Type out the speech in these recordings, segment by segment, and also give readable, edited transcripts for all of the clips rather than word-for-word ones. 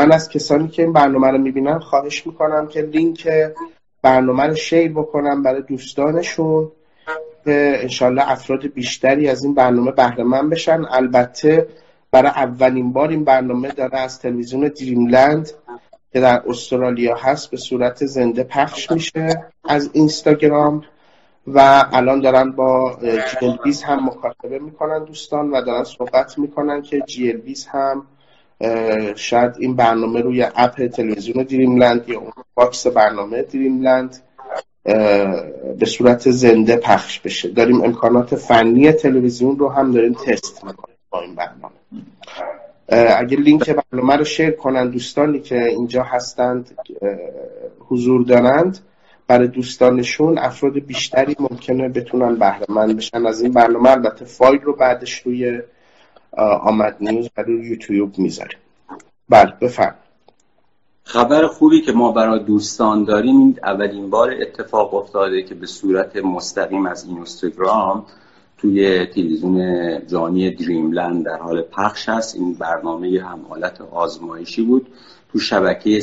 من از کسانی که این برنامه رو میبینن خواهش میکنم که لینک برنامه رو شیر بکنم برای دوستانشون که انشالله افراد بیشتری از این برنامه بهره مند بشن. البته برای اولین بار این برنامه داره از تلویزیون دریملند که در استرالیا هست به صورت زنده پخش میشه از اینستاگرام و الان دارن با GLBiz هم مکاتبه میکنن دوستان و دارن صحبت میکنن که GLBiz هم شاید این برنامه روی اپ تلویزیون دریملند یا اون باکس برنامه دریملند به صورت زنده پخش بشه. داریم امکانات فنی تلویزیون رو هم داریم تست میکنیم با این برنامه. اگه لینک برنامه رو شیر کنن دوستانی که اینجا هستند حضور دارند برای دوستانشون، افراد بیشتری ممکنه بتونن بهره مند بشن از این برنامه. البته فایل رو بعدش روی آمد نیوز و روی یوتیوب میذاریم. بله بفرم. خبر خوبی که ما برای دوستان داریم، اولین بار اتفاق افتاده که به صورت مستقیم از اینستاگرام توی تلویزیون جهانی دریملند در حال پخش است. این برنامه هم حالت آزمایشی بود. تو شبکه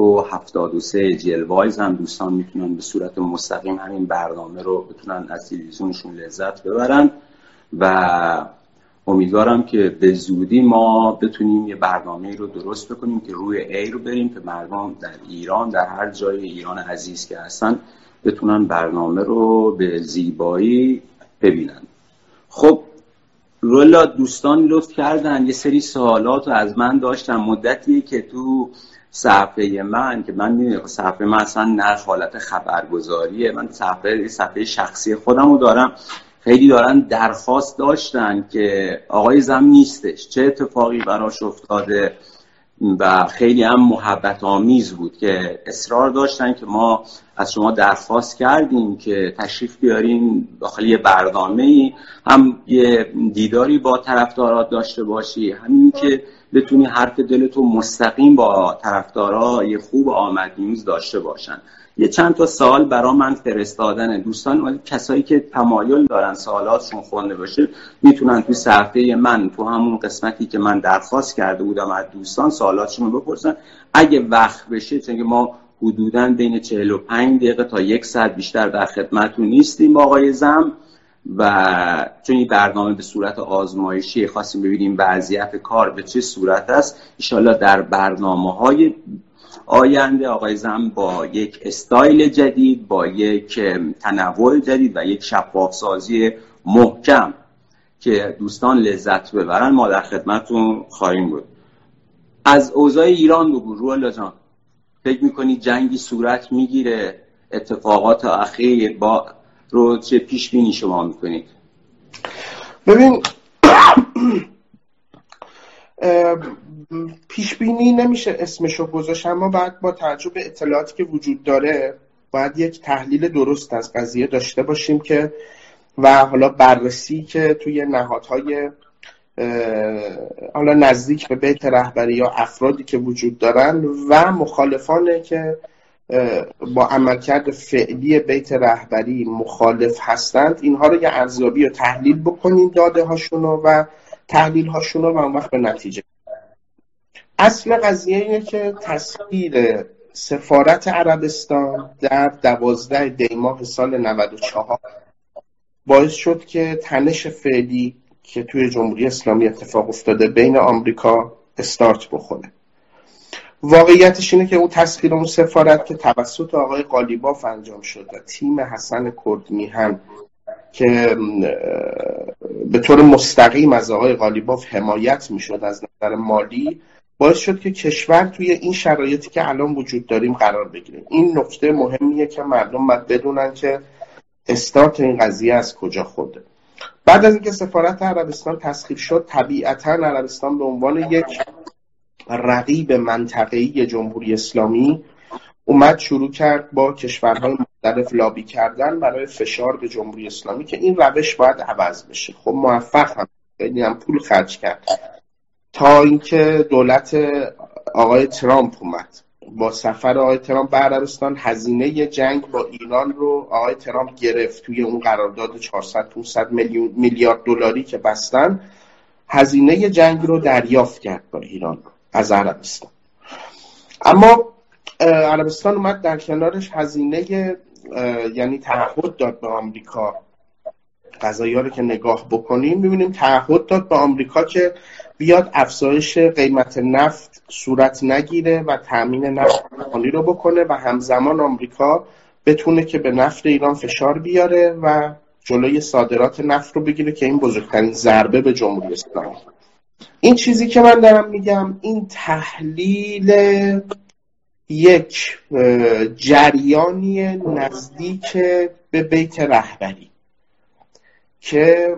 173 GLBiz هم دوستان میتونن به صورت مستقیم همین برنامه رو بتونن از تلویزیونشون لذت ببرن و امیدوارم که به زودی ما بتونیم یه برنامه رو درست بکنیم که روی ایر بریم که مردم در ایران، در هر جای ایران عزیز که هستن، بتونن برنامه رو به زیبایی ببینن. خب رولا دوستان لطف کردن یه سری سوالات رو از من داشتن. مدتیه که تو صفحه من که من میدونم صفحه من اصلا نه حالت خبرگزاریه، من صفحه شخصی خودم رو دارم. خیلی دارن درخواست داشتن که آقای زم نیستش، چه اتفاقی براش افتاده و خیلی هم محبت آمیز بود که اصرار داشتن که ما از شما درخواست کردیم که تشریف بیارین داخل یه برنامه‌ای، هم یه دیداری با طرفدارات داشته باشی، همین که بتونی حرف دلتو مستقیم با طرفدارای خوب آمد نیوز داشته باشن. یه چند تا سوال برا من فرستادن دوستان، کسایی که تمایل دارن سوالاتشون خونده باشه میتونن توی صفحه من تو همون قسمتی که من درخواست کرده بودم از دوستان سوالاتشون رو بپرسن. اگه وقت بشه، چون ما حدوداً بین 45 دقیقه تا 1 ساعت بیشتر در خدمتتون نیستیم با آقای زم و چون این برنامه به صورت آزمایشی خواستیم ببینیم وضعیت کار به چه صورت است. ان شاءالله در برنامه‌های آینده آقای زم با یک استایل جدید، با یک تنوع جدید و یک شفاف‌سازی محکم که دوستان لذت ببرن ما در خدمتتون خواهیم بود. از اوضاع ایران بگو روح‌الله جان، فکر می‌کنی جنگی صورت میگیره؟ اتفاقات اخیر با رو چه پیش بینی شما می‌کنید؟ ببین پیش بینی نمیشه اسمشو گذاشت، اما بعد با توجه به اطلاعاتی که وجود داره باید یک تحلیل درست از قضیه داشته باشیم که و حالا بررسی که توی نهادهای حالا نزدیک به بیت رهبری یا افرادی که وجود دارن و مخالفانه که با عملکرد فعلی بیت رهبری مخالف هستند، اینها رو یه ارزیابی و تحلیل بکنیم داده هاشونو و تحلیل هاشونو و اون وقت به نتیجه. اصل قضیه اینه که تسخیر سفارت عربستان در 12 دی ماه سال 94 باعث شد که تنش فعلی که توی جمهوری اسلامی اتفاق افتاده بین آمریکا استارت بخوره. واقعیتش اینه که اون تسخیر اون سفارت که توسط آقای قالیباف انجام شد و تیم حسن کردمیهن که به طور مستقیم از آقای قالیباف حمایت میشد از نظر مالی، باعث شد که کشور توی این شرایطی که الان وجود داریم قرار بگیره. این نکته مهمیه که مردم باید بدونن که استارت این قضیه از کجا خورده. بعد از اینکه سفارت عربستان تسخیر شد، طبیعتاً عربستان به عنوان یک رقیب منطقه‌ای جمهوری اسلامی اومد شروع کرد با کشورهای مختلف لابی کردن برای فشار به جمهوری اسلامی که این روش باید عوض بشه. خب موفق هم، خیلی هم پول خرج کرد تا اینکه دولت آقای ترامپ اومد. با سفر آقای ترامپ به عربستان هزینه جنگ با ایران رو آقای ترامپ گرفت. توی اون قرارداد 400-500 میلیارد دلاری که بستن، هزینه جنگ رو دریافت کرد با ایران از عربستان. اما عربستان اومد در کنارش هزینه یعنی تعهد داد به آمریکا. قضایا رو که نگاه بکنیم می‌بینیم تعهد داد به آمریکا که بیاد افزایش قیمت نفت صورت نگیره و تامین نفت جهانی رو بکنه و همزمان آمریکا بتونه که به نفت ایران فشار بیاره و جلوی صادرات نفت رو بگیره که این بزرگترین ضربه به جمهوری اسلامی. این چیزی که من دارم میگم این تحلیل یک جریانی نزدیک به بیت رهبری که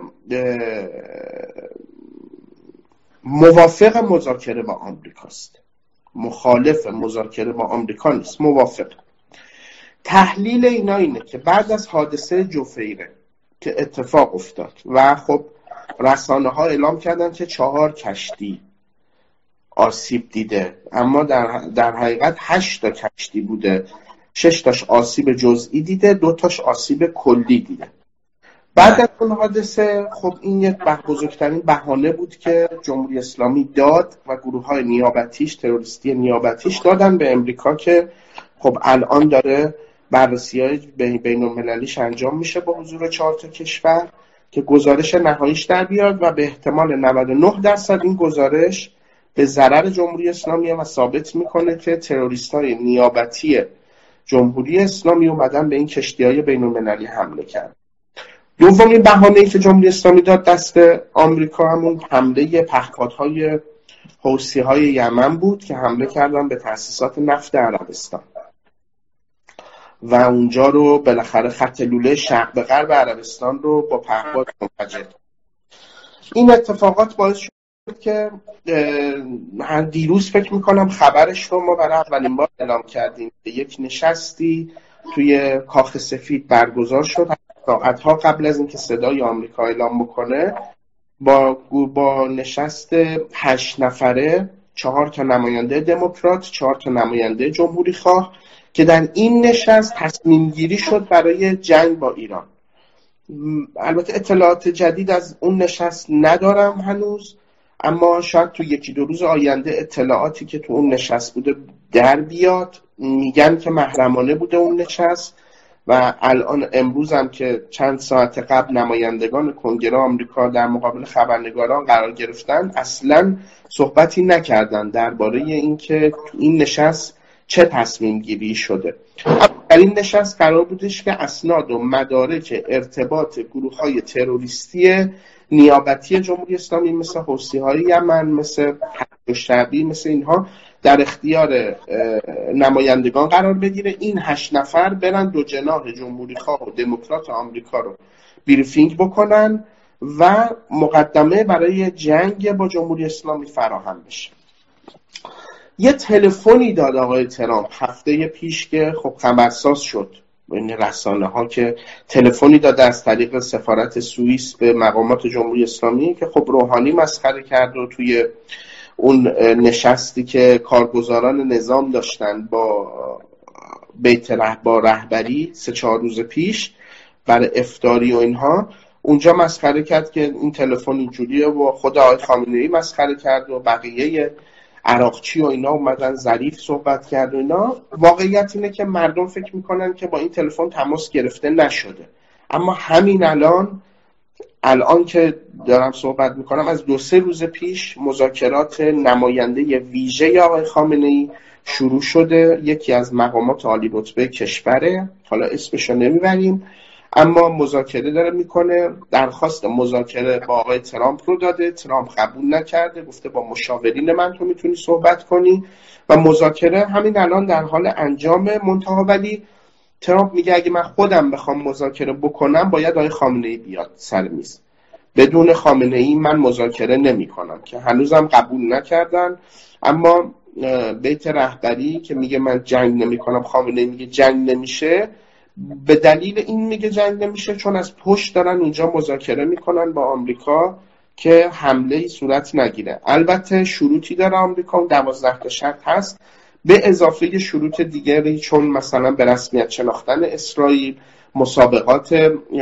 موافق مذاکره با آمریکاست، مخالف مذاکره با آمریکا نیست، موافق. تحلیل اینا اینه که بعد از حادثه جفیره که اتفاق افتاد و خب رسانه ها اعلام کردن که 4 کشتی آسیب دیده، اما در حقیقت 8 تا کشتی بوده، 6 تاش آسیب جزئی دیده، 2 تاش آسیب کلی دیده. بعد از اون حادثه خب این یک بزرگترین بهانه بود که جمهوری اسلامی داد و گروه‌های نیابتیش، تروریستی نیابتیش دادن به امریکا که خب الان داره بررسی‌های بین‌المللیش انجام میشه با حضور 4 تا کشور که گزارش نهاییش در بیاد و به احتمال 99% این گزارش به ضرر جمهوری اسلامی و ثابت میکنه که تروریست‌های نیابتی جمهوری اسلامی اومدن به این کشتی‌های بین‌المللی حمله کرد. دومین بهانه‌ای که جمهوری اسلامی داد دست آمریکا همون حمله پهپادهای حوثی‌های یمن بود که حمله کردن به تأسیسات نفت عربستان و اونجا رو بالاخره خط لوله شرق به غرب عربستان رو با پهپاد منفجر. این اتفاقات باعث شد که دیروز فکر میکنم خبرش رو ما برای اولین بار اعلام کردیم که یک نشستی توی کاخ سفید برگزار شد ساعتها قبل از اینکه صدای آمریکا اعلام بکنه با نشست 8 نفره، 4 تا نماینده دموکرات، 4 تا نماینده جمهوری خواه که در این نشست تصمیم گیری شد برای جنگ با ایران. البته اطلاعات جدید از اون نشست ندارم هنوز، اما شاید تو 1-2 روز آینده اطلاعاتی که تو اون نشست بوده در بیاد. میگن که محرمانه بوده اون نشست و الان امروز هم که چند ساعت قبل نمایندگان کنگره آمریکا در مقابل خبرنگاران قرار گرفتن اصلاً صحبتی نکردن درباره اینکه تو این نشست چه تصمیم گیری شده. در این نشست قرار بودش که اسناد و مدارک ارتباط گروه‌های تروریستی نیابتی جمهوری اسلامی مثل حوثی‌های یمن، مثل حزب شعبی، مثل اینها در اختیار نمایندگان قرار بگیره. این 8 نفر برن دو جناح جمهوری خواه و دموکرات آمریکا رو بریفینگ بکنن و مقدمه برای جنگ با جمهوری اسلامی فراهم بشه. یه تلفنی داد آقای ترامپ هفته پیش که خب خبرساز شد بین رسانه ها که تلفنی داد از طریق سفارت سوئیس به مقامات جمهوری اسلامی که خب روحانی مسخره کرد و توی اون نشستی که کارگزاران نظام داشتن با با رهبری 3-4 روز پیش برای افطاری و اینها، اونجا مسخره کرد که این تلفن اینجوریه و خود آقای خامنه‌ای مسخره کرد و بقیه عراقچی و اینا اومدن ظریف صحبت کرد و اینا. واقعیت اینه که مردم فکر میکنن که با این تلفن تماس گرفته نشده، اما همین الان که دارم صحبت میکنم از 2-3 روز پیش مذاکرات نماینده ویژه آقای خامنه‌ای شروع شده. یکی از مقامات عالی رتبه کشوره، حالا اسمشو نمیبریم، اما مذاکره داره میکنه. درخواست مذاکره با آقای ترامپ رو داده، ترامپ قبول نکرده، گفته با مشاورین من تو میتونی صحبت کنی و مذاکره همین الان در حال انجام منتها. ولی ترامپ میگه اگه من خودم بخوام مذاکره بکنم باید آقای خامنه‌ای بیاد سر میز، بدون خامنه‌ای من مذاکره نمیکنم، که هنوزم قبول نکردن. اما بیت رهبری که میگه من جنگ نمیکنم، خامنه‌ای میگه جنگ نمیشه. به دلیل این میگه جنگ نمیشه چون از پشت دارن اونجا مذاکره میکنن با آمریکا که حمله‌ای صورت نگیره. البته شروطی داره آمریکا، 12 تا شرط هست به اضافه شروط دیگری، چون مثلا به رسمیت شناختن اسرائیل، مسابقات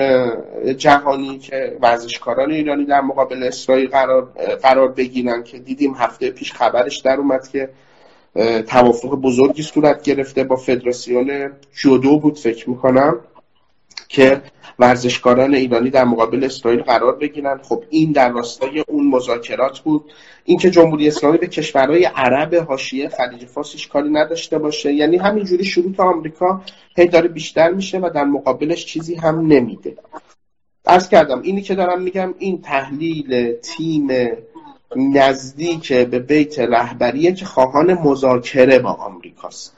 جهانی که ورزشکاران ایرانی در مقابل اسرائیل قرار بگیرن که دیدیم هفته پیش خبرش در اومد که توافق بزرگی صورت گرفته با فدراسیون جودو بود فکر میکنم که ورزشکاران ایرانی در مقابل اسرائیل قرار بگیرن. خب این در راستای اون مذاکرات بود. اینکه جمهوری اسلامی به کشورهای عرب حاشیه خلیج فارس کاری نداشته باشه، یعنی همینجوری شروط آمریکا هی داره بیشتر میشه و در مقابلش چیزی هم نمیده. عرض کردم اینی که دارم میگم این تحلیل تیم نزدیک به بیت رهبریه که خواهان مذاکره با آمریکاست.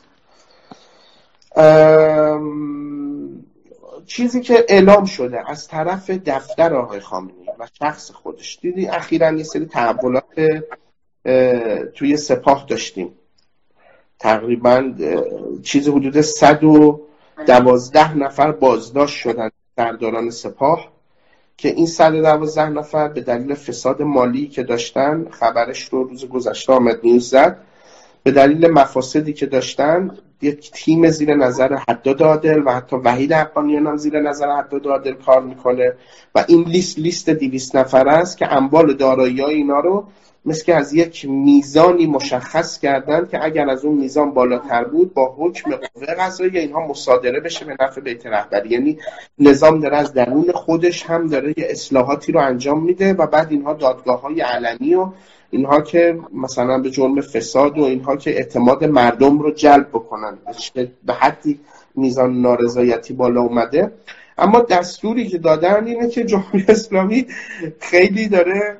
چیزی که اعلام شده از طرف دفتر آقای خامنه‌ای و شخص خودش، دیدی اخیراً یه سری تحولات توی سپاه داشتیم، تقریباً چیزی حدود 112 نفر بازداشت شدن سرداران سپاه که این 112 نفر به دلیل فساد مالی که داشتن، خبرش رو روز گذشته آمد نیوز زد، به دلیل مفاسدی که داشتن یک تیم زیر نظر حداد عادل و حتی وحید حقانیان هم زیر نظر حداد عادل کار میکنه و این لیست 200 نفر است که اموال دارایی‌های اینا رو مثل که از یک میزانی مشخص کردن که اگر از اون میزان بالاتر بود با حکم قوه قضاییه اینها مصادره بشه به نفع بیت رهبری. یعنی نظام داره از درون خودش هم داره یه اصلاحاتی رو انجام میده و بعد اینها دادگاه‌های علنی و اینها که مثلا به جرم فساد و اینها که اعتماد مردم رو جلب بکنن به حدی میزان نارضایتی بالا اومده. اما دستوری که دادن اینه که جمهوری اسلامی خیلی داره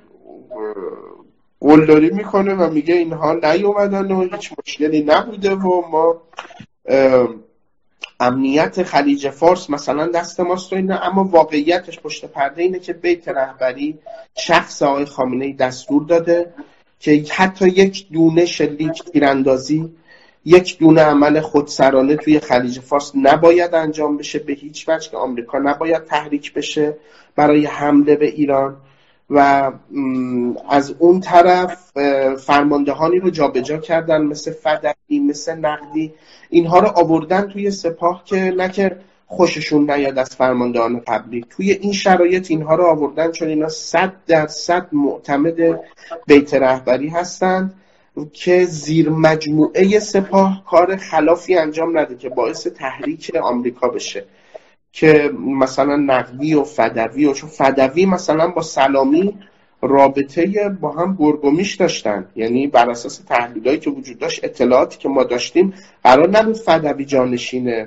قلدری میکنه و میگه اینها نیومدن و هیچ مشکلی نبوده و ما امنیت خلیج فارس مثلا دست ماست و اینا. اما واقعیتش پشت پرده اینه که بیت رهبری شخص آقای خامنه‌ای دستور داده که حتی یک دونه شلیک تیراندازی، یک دونه عمل خودسرانه توی خلیج فارس نباید انجام بشه به هیچ وجه، که آمریکا نباید تحریک بشه برای حمله به ایران. و از اون طرف فرماندهانی رو جابجا کردن مثل فدوی، مثل نقدی، اینها رو آوردن توی سپاه که نه که خوششون نیاد از فرماندهان قبلی. توی این شرایط اینها رو آوردن چون اینا 100% معتمد بیت رهبری هستند که زیر مجموعه سپاه کار خلافی انجام نده که باعث تحریک آمریکا بشه. که مثلا نقدی و فدوی و فدوی مثلا با سلامی رابطه با هم گرگومیش داشتن، یعنی بر اساس تحلیلایی که وجود داشت، اطلاعاتی که ما داشتیم، قرار نبود فدوی جانشین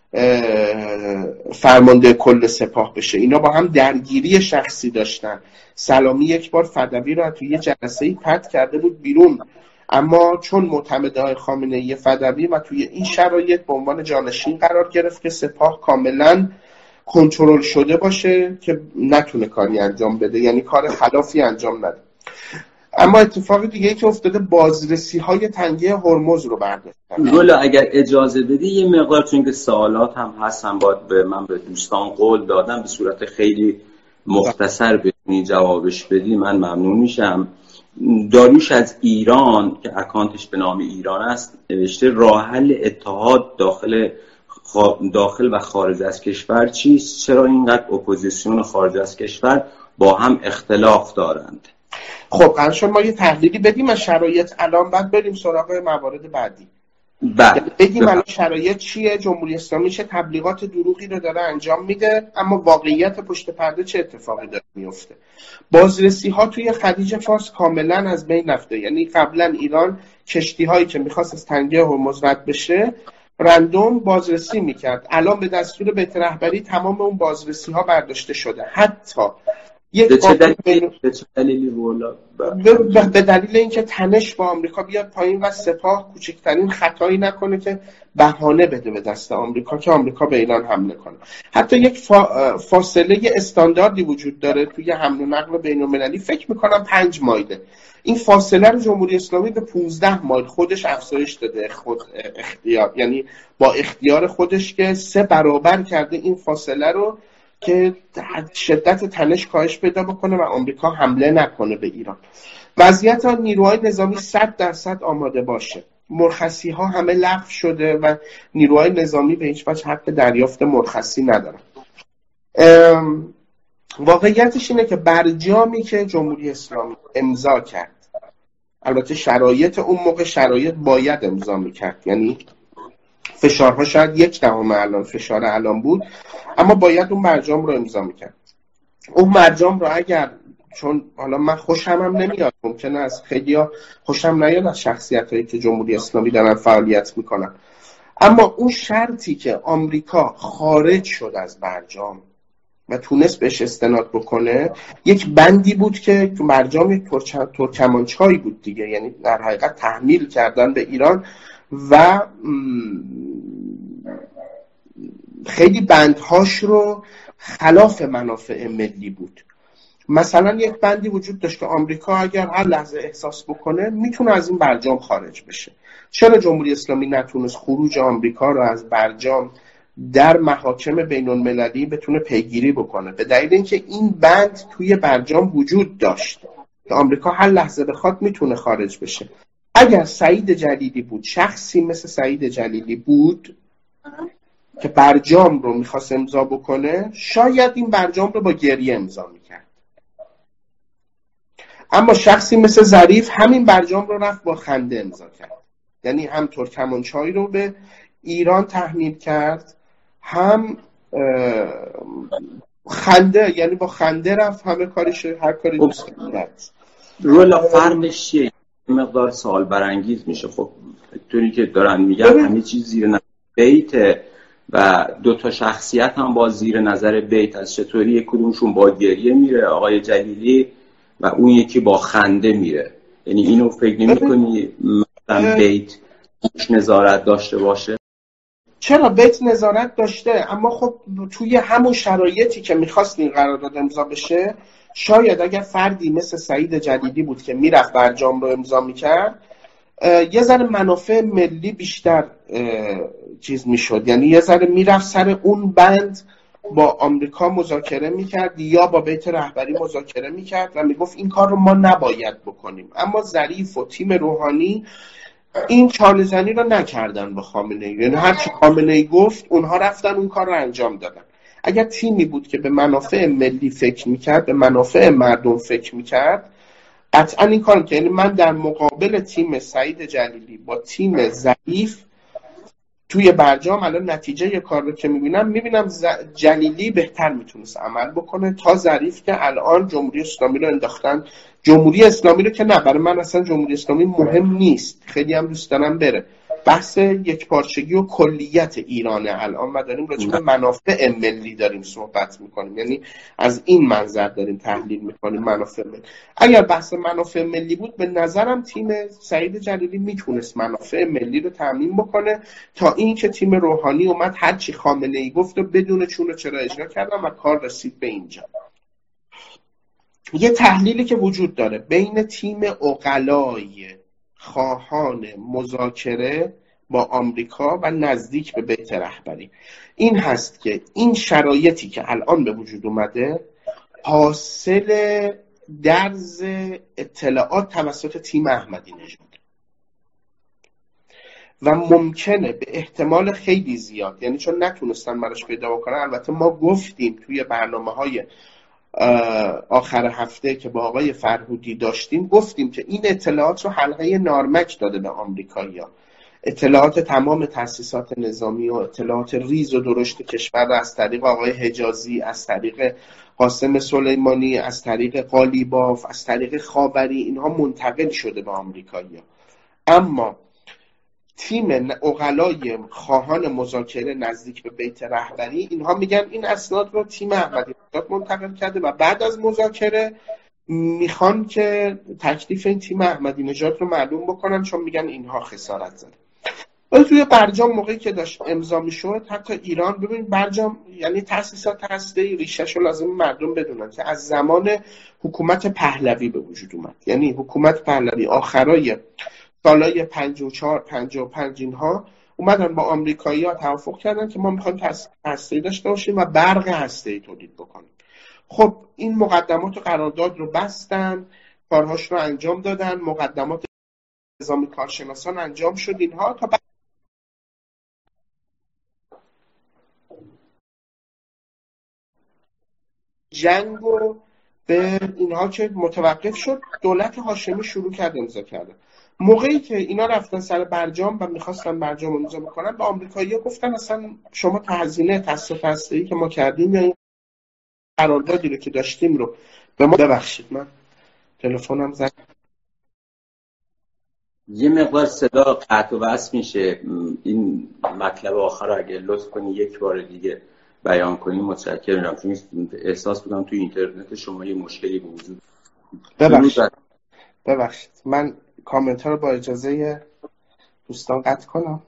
فرمانده کل سپاه بشه. اینا با هم درگیری شخصی داشتن. سلامی یک بار فدوی رو توی یه جلسه‌ای پرت کرده بود بیرون، اما چون معتمدهای خامنه‌ای فدوی و توی این شرایط به عنوان جانشین قرار گرفت که سپاه کاملا کنترل شده باشه که نتونه کاری انجام بده، یعنی کار خلافی انجام نده. اما اتفاق دیگه ای که افتاده، بازرسی های تنگه هرمز رو برداشتن. گل اگر اجازه بدی یه مقدار، چون که سوالات هم هستن، باید من به دوستان قول دادم به صورت خیلی مختصر بتونی جوابش بدی، من ممنون میشم. داریوش از ایران که اکانتش به نام ایران است نوشته راه حل اتحاد داخل و خارج از کشور چیست؟ چرا اینقدر اپوزیسیون خارج از کشور با هم اختلاف دارند؟ خب قرار شد ما یه تحلیلی بدیم از شرایط الان، بعد بریم سراغ موارد بعدی. بگیم الان شرایط چیه، جمهوری اسلامی چه تبلیغات دروغی رو داره انجام میده، اما واقعیت پشت پرده چه اتفاقی داره میفته. بازرسی ها توی خلیج فارس کاملا از بین رفته. یعنی قبلا ایران کشتی هایی که میخواست از تنگه هرمز رد بشه رندوم بازرسی میکرد. الان به دستور بیت رهبری تمام اون بازرسی ها برداشته شده. حتی به دلیل اینکه تنش با آمریکا بیاد پایین و سپاه کوچکترین خطایی نکنه که بهانه بده به دست آمریکا که آمریکا به ایران حمله کنه. حتی یک فاصله استانداردی وجود داره توی حمل و نقل بین‌المللی، فکر میکنم 5 مایله. این فاصله رو جمهوری اسلامی به 15 مایل خودش افزایش داده، خود اختیار، یعنی با اختیار خودش که 3 برابر کرده این فاصله رو که شدت تنش کاهش پیدا بکنه و آمریکا حمله نکنه به ایران. وضعیت نیروهای نظامی 100% آماده باشه. مرخصی ها همه لغو شده و نیروهای نظامی به هیچ وجه حق دریافت مرخصی ندارن. واقعیتش اینه که برجامی که جمهوری اسلامی امضا کرد البته شرایط اون موقع شرایط باید امضا میکرد، یعنی فشارها شاید 1/10 الان فشار الان بود، اما باید اون برجام رو امضا میکرد. اون برجام رو اگر، چون حالا من خوشم هم نمیاد، ممکنه از خیلیا خوشم نیاد از شخصیتایی که جمهوری اسلامی دارن فعالیت میکنن، اما اون شرطی که آمریکا خارج شد از برجام و تونست بهش استناد بکنه، یک بندی بود که تو برجام یک ترکمانچای بود دیگه، یعنی در حقیقت تحمیل کردن به ایران و خیلی بندهاش رو خلاف منافع ملی بود. مثلا یک بندی وجود داشت که آمریکا اگر هر لحظه احساس بکنه میتونه از این برجام خارج بشه. چرا جمهوری اسلامی نتونست خروج آمریکا رو از برجام در محاکم بین المللی بتونه پیگیری بکنه؟ به دلیل اینکه این بند توی برجام وجود داشت که آمریکا هر لحظه بخواد میتونه خارج بشه. اگر سعید جلیلی بود، شخصی مثل سعید جلیلی بود که برجام رو میخواست امضا بکنه، شاید این برجام رو با گریه امضا میکرد. اما شخصی مثل ظریف همین برجام رو رفت با خنده امضا کرد، یعنی هم ترکمانچای رو به ایران تحمیل کرد، هم خنده، یعنی با خنده رفت همه کارش، هر کاری دوست کرد. رولا فرقش چیه؟ مقدار سوال برانگیز میشه. خب طوری که دارن میگن همه چیز زیر نظر بیت و دو تا شخصیت هم با زیر نظر بیت از چطوری یک کدومشون با گریه میره آقای جلیلی و اون یکی با خنده میره. یعنی اینو فکر نمی کنی مثلا بیت نظارت داشته باشه؟ چرا بیت نظارت داشته، اما خب توی همون شرایطی که میخواست این قرارداد امضا بشه، شاید اگر فردی مثل سعید جلیلی بود که میرفت برجام رو امضا میکرد، یه ذره منافع ملی بیشتر چیز میشد، یعنی یه ذره میرفت سر اون بند با آمریکا مذاکره میکرد یا با بیت رهبری مذاکره میکرد و میگفت این کار رو ما نباید بکنیم. اما ظریف و تیم روحانی این چاله زنی رو نکردن با خامنه‌ای، یعنی هر چی خامنه‌ای گفت اونها رفتن اون کار رو انجام دادن. اگر تیمی بود که به منافع ملی فکر میکرد، به منافع مردم فکر میکرد، قطعا این کار که، یعنی من در مقابل تیم سعید جلیلی با تیم ظریف توی برجام الان نتیجه کار رو که میبینم جلیلی بهتر میتونست عمل بکنه تا ظریف که الان جمهوری اسلامی رو انداختن. جمهوری اسلامی رو که نه، برای من اصلا جمهوری اسلامی مهم نیست، خیلی هم دوست دارم بره. بحث یک پارچگی و کلیت ایرانه الان و داریم راجع به منافع ملی داریم صحبت میکنیم، یعنی از این منظر داریم تحلیل میکنیم منافع ملی. اگر بحث منافع ملی بود به نظرم تیم سعید جلیلی میتونست منافع ملی رو تامین بکنه، تا این که تیم روحانی اومد هرچی خامنه‌ای گفت و بدون چون و چرا اجرا کردن و کار رسید به اینجا. یه تحلیلی که وجود داره بین تیم عقلای خواهان مذاکره با آمریکا و نزدیک به بیت رهبری این هست که این شرایطی که الان به وجود اومده حاصل درز اطلاعات توسط تیم احمدی نژاد و ممکنه به احتمال خیلی زیاد، یعنی چون نتونستن براش پیدا بکنن، البته ما گفتیم توی برنامه‌های آخر هفته که با آقای فرهودی داشتیم، گفتیم که این اطلاعات رو حلقه نارمک داده به آمریکایی‌ها، اطلاعات تمام تأسیسات نظامی و اطلاعات ریز و درشت کشور از طریق آقای حجازی، از طریق قاسم سلیمانی، از طریق قالیباف، از طریق خاوری، اینها منتقل شده به آمریکایی‌ها. اما تیم عقلای خواهان مذاکره نزدیک به بیت رهبری اینها میگن این اسناد رو تیم احمدی نژاد منتقل کرده و بعد از مذاکره میخوان که تکلیف این تیم احمدی نژاد رو معلوم بکنن، چون میگن اینها خسارت زده. ولی توی برجام موقعی که داشت امضا میشد، حتی ایران، ببین برجام یعنی تأسیسات هسته‌ای، ریشه‌ش رو لازم مردم بدونن که از زمان حکومت پهلوی به وجود اومد، یعنی حکومت پهلوی آخرای سالای 54 55 اینها اومدن با آمریکایی‌ها توافق کردن که ما می‌خوایم تأسیس هسته‌ای داشته باشیم و برق هسته‌ای تولید بکنیم. خب این مقدمات و قرارداد رو بستن، کارهاش رو انجام دادن، مقدمات نظامی کارشناسان انجام شد، اینها تا جنگ و به اینها که متوقف شد، دولت هاشمی شروع کرد امضا کردن. موقعی که اینا رفتن سر برجام و میخواستن برجام رو امضا بکنن، به آمریکایی‌ها گفتن اصلا شما تا هزینه تصفیه هسته‌ای که ما کردیم یا این قراردادی رو که داشتیم رو به ما ببخشید. من تلفنم زنگ. یه مقدار صدا قطع و وصل میشه. این مطلب آخر رو اگه لطف کنی یک بار دیگه بیان کنی متشکرم، چون احساس می‌کنم توی اینترنت شما یه مشکلی به وجود. ببخشید من کامنت ها رو با اجازه دوستان قطع کنم.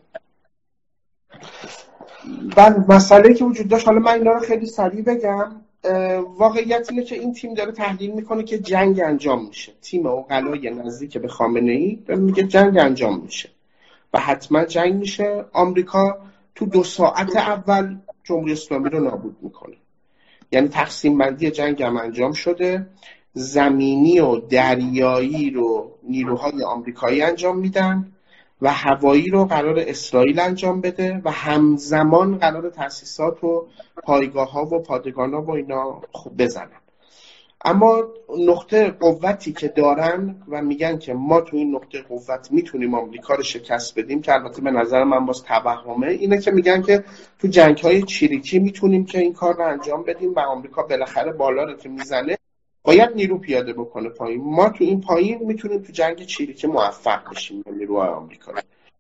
بعد مسئله که وجود داشت، حالا من اینا رو خیلی سریع بگم. واقعیت اینه که این تیم داره تحلیل میکنه که جنگ انجام میشه. تیم عقلای نزدیک به خامنه‌ای داره میگه جنگ انجام میشه و حتما جنگ میشه. آمریکا تو 2 ساعت اول جمهوری اسلامی رو نابود میکنه. یعنی تقسیم بندی جنگ هم انجام شده. زمینی و دریایی رو نیروهای آمریکایی انجام میدن و هوایی رو قرار اسرائیل انجام بده و همزمان قرار تأسیسات و پایگاه‌ها و پادگان‌ها و اینا بزنن. اما نقطه قوتی که دارن و میگن که ما تو این نقطه قوت میتونیم آمریکا رو شکست بدیم، که البته به نظر من باز توهمه، اینه که میگن که تو جنگ‌های چریکی میتونیم که این کار رو انجام بدیم و آمریکا بالاخره بالا رو که میزنه باید نیرو پیاده بکنه پایین. ما تو این پایین میتونیم تو جنگ چریکی موفق بشیم با نیروهای آمریکا.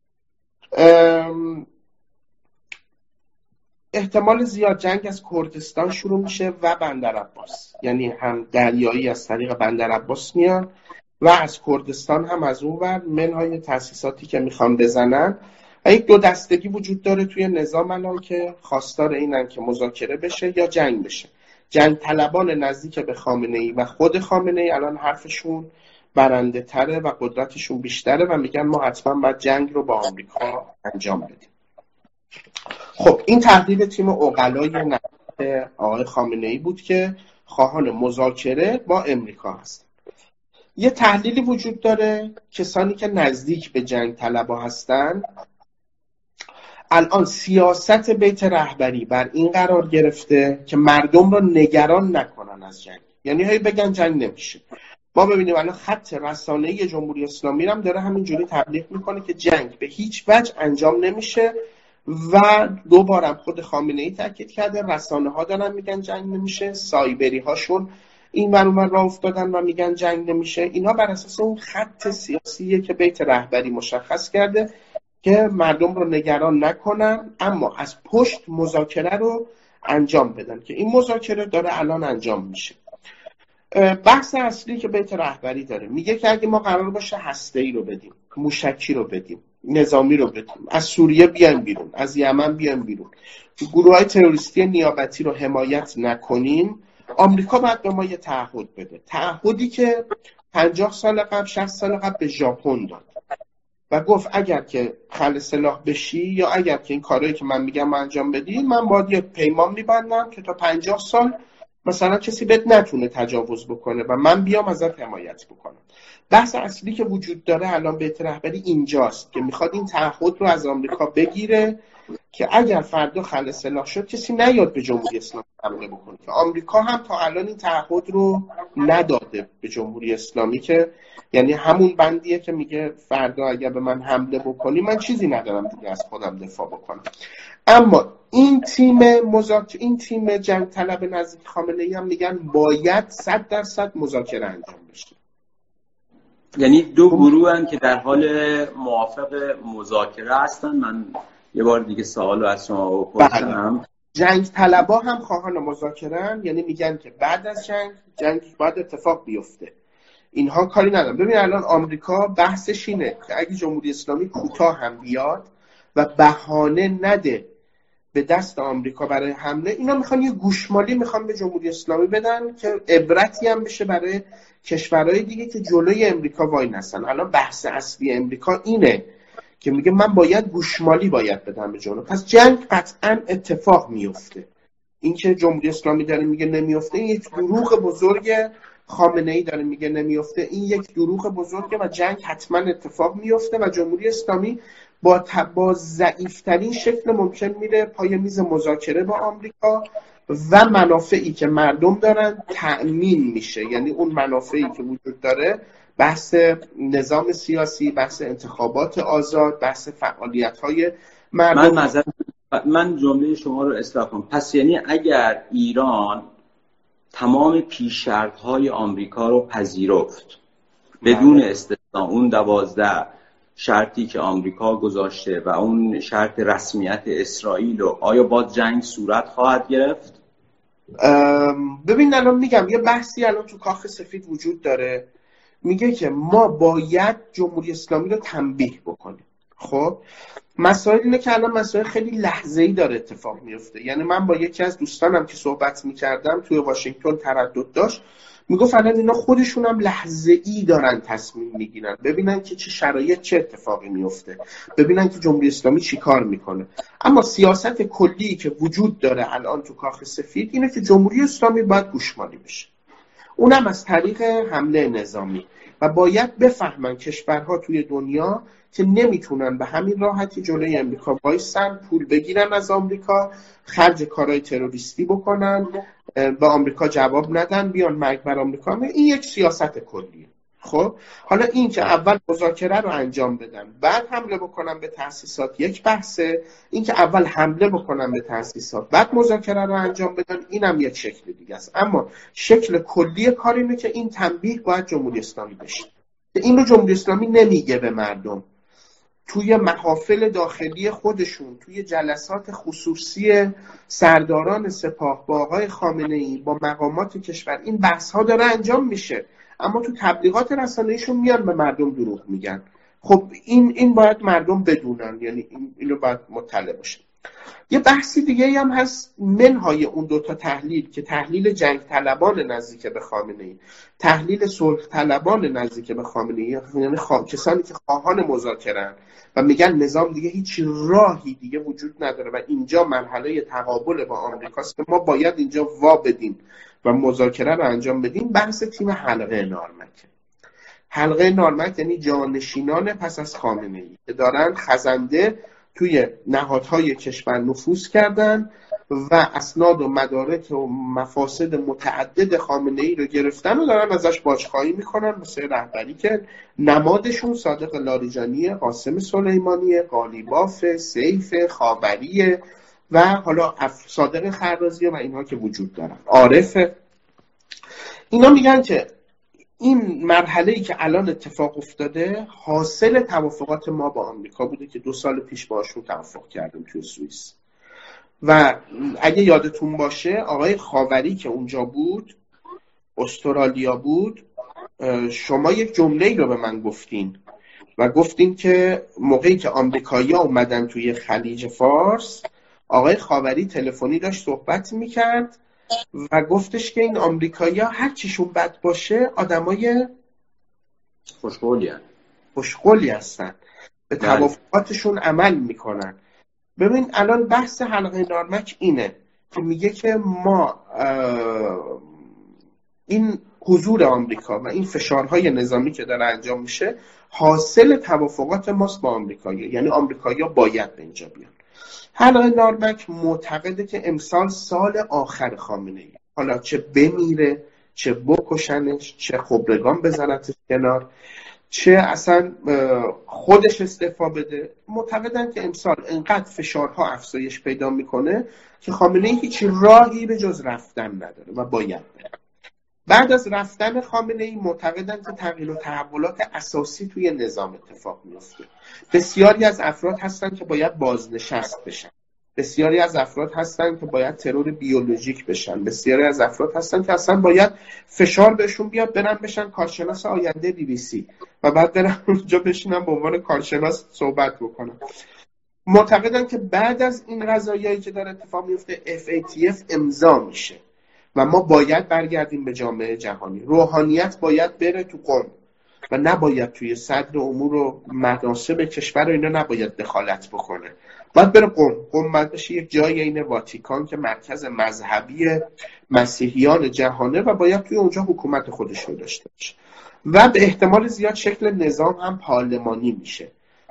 احتمال زیاد جنگ از کردستان شروع میشه و بندر عباس، یعنی هم دریایی از طریق بندر عباس میان و از کردستان هم از اون ور منهای تأسیساتی که میخوان بزنن. و یک 2 دستگی وجود داره توی نظام الان که خواستار اینن که مذاکره بشه یا جنگ بشه. جنگ طلبان نزدیک به خامنه‌ای و خود خامنه‌ای الان حرفشون برنده تره و قدرتشون بیشتره و میگن ما حتما باید جنگ رو با آمریکا انجام بدیم. خب این تحلیل تیم عقلای نزدیک آقای خامنه‌ای بود که خواهان مذاکره با امریکا هستن. یه تحلیلی وجود داره، کسانی که نزدیک به جنگ طلبا هستن الان سیاست بیت رهبری بر این قرار گرفته که مردم رو نگران نکنن از جنگ، یعنی هی بگن جنگ نمیشه. ما ببینیم الان خط رسانه‌ای جمهوری اسلامی هم داره همینجوری تبلیغ میکنه که جنگ به هیچ وجه انجام نمیشه و دوبارم خود خامنه‌ای تاکید کرده، رسانه‌ها دارن میگن جنگ نمیشه، سایبری هاشون این ور اون ور راه افتادن و میگن جنگ نمیشه. اینا بر اساس اون خط سیاسیه که بیت رهبری مشخص کرده که مردم رو نگران نکنن اما از پشت مذاکره رو انجام بدن، که این مذاکره داره الان انجام میشه. بحث اصلی که بیت رهبری داره میگه که اگه ما قرار باشه هسته‌ای رو بدیم، موشکی رو بدیم، نظامی رو بدیم، از سوریه بیان بیرون، از یمن بیان بیرون، گروه‌های تروریستی نیابتی رو حمایت نکنیم، آمریکا باید به ما یه تعهد بده. تعهدی که 50 سال قبل 60 سال قبل به ژاپن داد و گفت اگر که خلع سلاح بشی یا اگر که این کارهایی که من میگم انجام بدی، من باید یه پیمان میبندم که تا 50 سال مثلا کسی بهت نتونه تجاوز بکنه و من بیام ازت حمایت بکنم. بحث اصلی که وجود داره الان بیت رهبری اینجاست که میخواد این تعهد رو از آمریکا بگیره که اگر فردا خلع سلاح شد کسی نیاد به جمهوری اسلامی حمله بکنه، که آمریکا هم تا الان این تعهد رو نداده به جمهوری اسلامی، که یعنی همون بندیه که میگه فردا اگر به من حمله بکنی من چیزی ندارم دیگه از خودم دفاع بکنم. اما این تیم جنگ طلب نزدیک خامنه‌ای هم میگن باید 100% مذاکره انجام بشه. یعنی 2 گروه هستن که در حال موافق مذاکره هستن. من یه بار دیگه سوالو از شما بپرسم. جنگ طلبا هم خواهان مذاکره، یعنی میگن که بعد از جنگ باید اتفاق بیفته. اینها کاری ندارن. ببین الان آمریکا بحثش اینه که اگه جمهوری اسلامی کوتاه هم بیاد و بهانه نده به دست آمریکا برای حمله، اینا میخوان یه گوشمالی به جمهوری اسلامی بدن که عبرتی هم بشه برای کشورهای دیگه که جلوی امریکا وای نستن. الان بحث اصلی امریکا اینه که میگه من باید گوشمالی بدم به جلو. پس جنگ قطعا اتفاق میفته. این که جمهوری اسلامی داره میگه نمیفته، این یک دروغ بزرگ. خامنه‌ای داره میگه نمیفته، این یک دروغ بزرگه و جنگ حتما اتفاق میفته و جمهوری اسلامی با ضعیفترین شکل ممکن میره پای میز مذاکره با آمریکا و منافعی که مردم دارن تأمین میشه. یعنی اون منافعی که وجود داره، بحث نظام سیاسی، بحث انتخابات آزاد، بحث فعالیت‌های مردم. من جمله شما رو اصلاح کنم. پس یعنی اگر ایران تمام پیش‌شرط‌های آمریکا رو پذیرفت بدون استثنا، اون 12 شرطی که آمریکا گذاشته و اون شرط رسمیت اسرائیل رو، آیا باز جنگ صورت خواهد گرفت؟ ببین الان میگم یه بحثی الان تو کاخ سفید وجود داره، میگه که ما باید جمهوری اسلامی رو تنبیه بکنیم. خب مسائل اینه که الان مسائل خیلی لحظه‌ای داره اتفاق میفته. یعنی من با یکی از دوستانم که صحبت میکردم توی واشنگتن تردد داشت، میگفت الان اینا خودشون هم لحظه‌ای دارن تصمیم میگیرن، ببینن که چه شرایط چه اتفاقی میفته، ببینن که جمهوری اسلامی چی کار میکنه. اما سیاست کلی که وجود داره الان تو کاخ سفید اینه که جمهوری اسلامی باید گوشمالی بشه، اونم از طریق حمله نظامی. و باید بفهمن کشورها توی دنیا که نمیتونن به همین راحتی جلوی امریکا وایسن، پول بگیرن از آمریکا، خرج کارهای تروریستی بکنن، به آمریکا جواب ندن، بیان مرگ بر آمریکا. این یک سیاست کلیه. خب حالا این که اول مذاکره رو انجام بدن بعد حمله بکنن به تأسیسات یک بحثه، این که اول حمله بکنن به تأسیسات بعد مذاکره رو انجام بدن اینم یک شکل دیگه است. اما شکل کلی کار اینه که این تنبیه باید جمهوری اسلامی بشه. این رو جمهوری اسلامی نمیگه به مردم، توی محافل داخلی خودشون، توی جلسات خصوصی سرداران سپاه با آقای خامنه‌ای، با مقامات کشور این بحث ها داره انجام میشه، اما تو تبلیغات رسانه‌ایشون میان به مردم دروغ میگن. خب این باید مردم بدونن، یعنی اینو باید مطلع باشن. یه بحثی دیگه هم هست منهای اون دوتا تحلیل، که تحلیل جنگ طلبان نزدیک به خامنه‌ای، تحلیل صلح طلبان نزدیک به خامنه‌ای، یعنی کسانی که خواهان مذاکره و میگن نظام دیگه هیچ راهی دیگه وجود نداره و اینجا مرحله تقابل با آمریکاست که ما باید اینجا وا بدیم و مذاکره رو انجام بدیم. بحث تیم حلقه نارمک. حلقه نارمک یعنی جانشینان پس از خامنه‌ای که دارن خزنده توی نهادهای کشور نفوذ کردن و اسناد و مدارک و مفاسد متعدد خامنه‌ای رو گرفتن و دارن ازش باجخواهی میکنن مثل رهبری که نمادشون صادق لاریجانی، قاسم سلیمانی، قالیباف، سیف، خاوری و حالا صادق خرازی و اینها که وجود دارن، عارف. اینا میگن که این مرحله‌ای که الان اتفاق افتاده حاصل توافقات ما با آمریکا بوده که 2 سال پیش باهاشون توافق کردیم توی سوئیس. و اگه یادتون باشه آقای خاوری که اونجا بود، استرالیا بود، شما یک جمله‌ای رو به من گفتین و گفتین که موقعی که آمریکایی‌ها اومدن توی خلیج فارس، آقای خاوری تلفنی داشت صحبت میکرد و گفتش که این آمریکایی‌ها هر چیشون بد باشه آدمای خوشقولی هستن، به توافقاتشون عمل میکنن. ببین الان بحث حلقه نارمک اینه که میگه که ما این حضور آمریکا و این فشارهای نظامی که داره انجام میشه حاصل توافقات ماست با آمریکایی‌ها، یعنی آمریکایی‌ها باید به اینجا بیان. حلقه نارمک معتقده که امسال سال آخر خامنه‌ای، حالا چه بمیره، چه بکشنش، چه خبرگان بزنتش کنار، چه اصلا خودش استعفا بده، معتقدن که امسال انقدر فشارها افزایش پیدا میکنه که خامنه‌ای هیچ راهی به جز رفتن نداره و باید بره. بعد از رفتن خامنه‌ای معتقدن که تغییر و تحولات اساسی توی نظام اتفاق میفته. بسیاری از افراد هستن که باید بازنشست بشن، بسیاری از افراد هستن که باید ترور بیولوژیک بشن، بسیاری از افراد هستن که اصلا باید فشار بهشون بیاد برن بشن کارشناس آینده BBC و بعد برن اونجا بشینن به عنوان کارشناس صحبت بکنن. معتقدن که بعد از این قضایایی که داره اتفاق میفته FATF امضا میشه و ما باید برگردیم به جامعه جهانی. روحانیت باید بره تو قم و نباید توی صدر امور و مناصب کشور و اینا نباید دخالت بکنه. باید بره قم باید بشه یک جای این واتیکان که مرکز مذهبی مسیحیان جهانه و باید توی اونجا حکومت خودش رو داشته باشه و به احتمال زیاد شکل نظام هم پارلمانی میشه.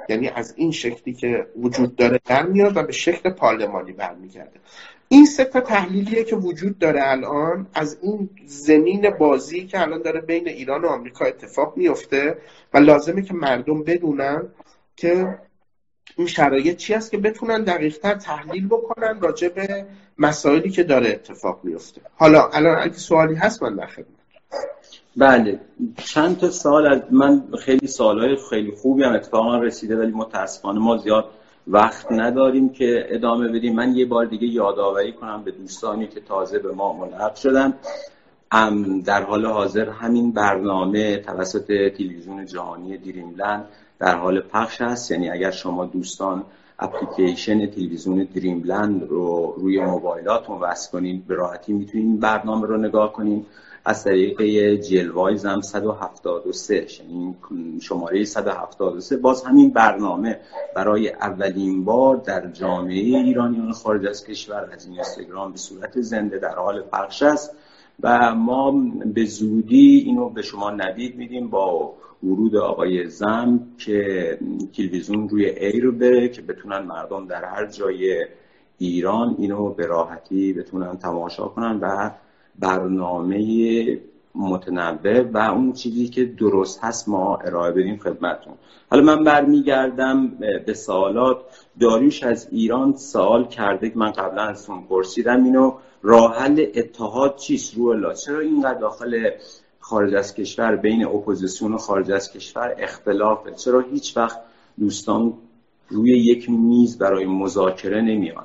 یعنی از این شکلی که وجود داره در میاد و به شکل پارلمانی برمیگرده. این سه تا تحلیلیه که وجود داره الان از این زمین بازی که الان داره بین ایران و آمریکا اتفاق میفته و لازمه که مردم بدونن که این شرایط چی است که بتونن دقیق‌تر تحلیل بکنن راجع به مسائلی که داره اتفاق میفته. حالا الان اگه سوالی هست من در خدمت. بله، چند تا سوال از من، خیلی سوالای خیلی خوبی هم اتفاقا رسیده ولی متاسفانه ما زیاد وقت نداریم که ادامه بدیم. من یه بار دیگه یادآوری کنم به دوستانی که تازه به ما ملحق شدن، در حال حاضر همین برنامه توسط تلویزیون جهانی دریملند در حال پخش است. یعنی اگر شما دوستان اپلیکیشن تلویزیون دریملند رو روی موبایلاتون وصل کنین به راحتی میتونین این برنامه رو نگاه کنین. از طریق جیل وایز هم 173 یعنی شماره 173 باز همین برنامه برای اولین بار در جامعه ایرانیان خارج از کشور از اینستاگرام به صورت زنده در حال پخش است و ما به زودی اینو به شما نوید میدیم با ورود آقای زم که تلویزیون روی ایر بره که بتونن مردم در هر جای ایران اینو به راحتی بتونن تماشا کنن و برنامه متنوع و اون چیزی که درست هست ما ارائه بدیم خدمتتون. حالا من برمیگردم به سوالات. داریوش از ایران سوال کرده که من قبلا ازتون پرسیدم اینو، راه حل اتحاد چیست؟ روح الله، چرا اینقدر داخل خارج از کشور بین اپوزیسیون و خارج از کشور اختلافه؟ چرا هیچ وقت دوستان روی یک میز برای مذاکره نمیان؟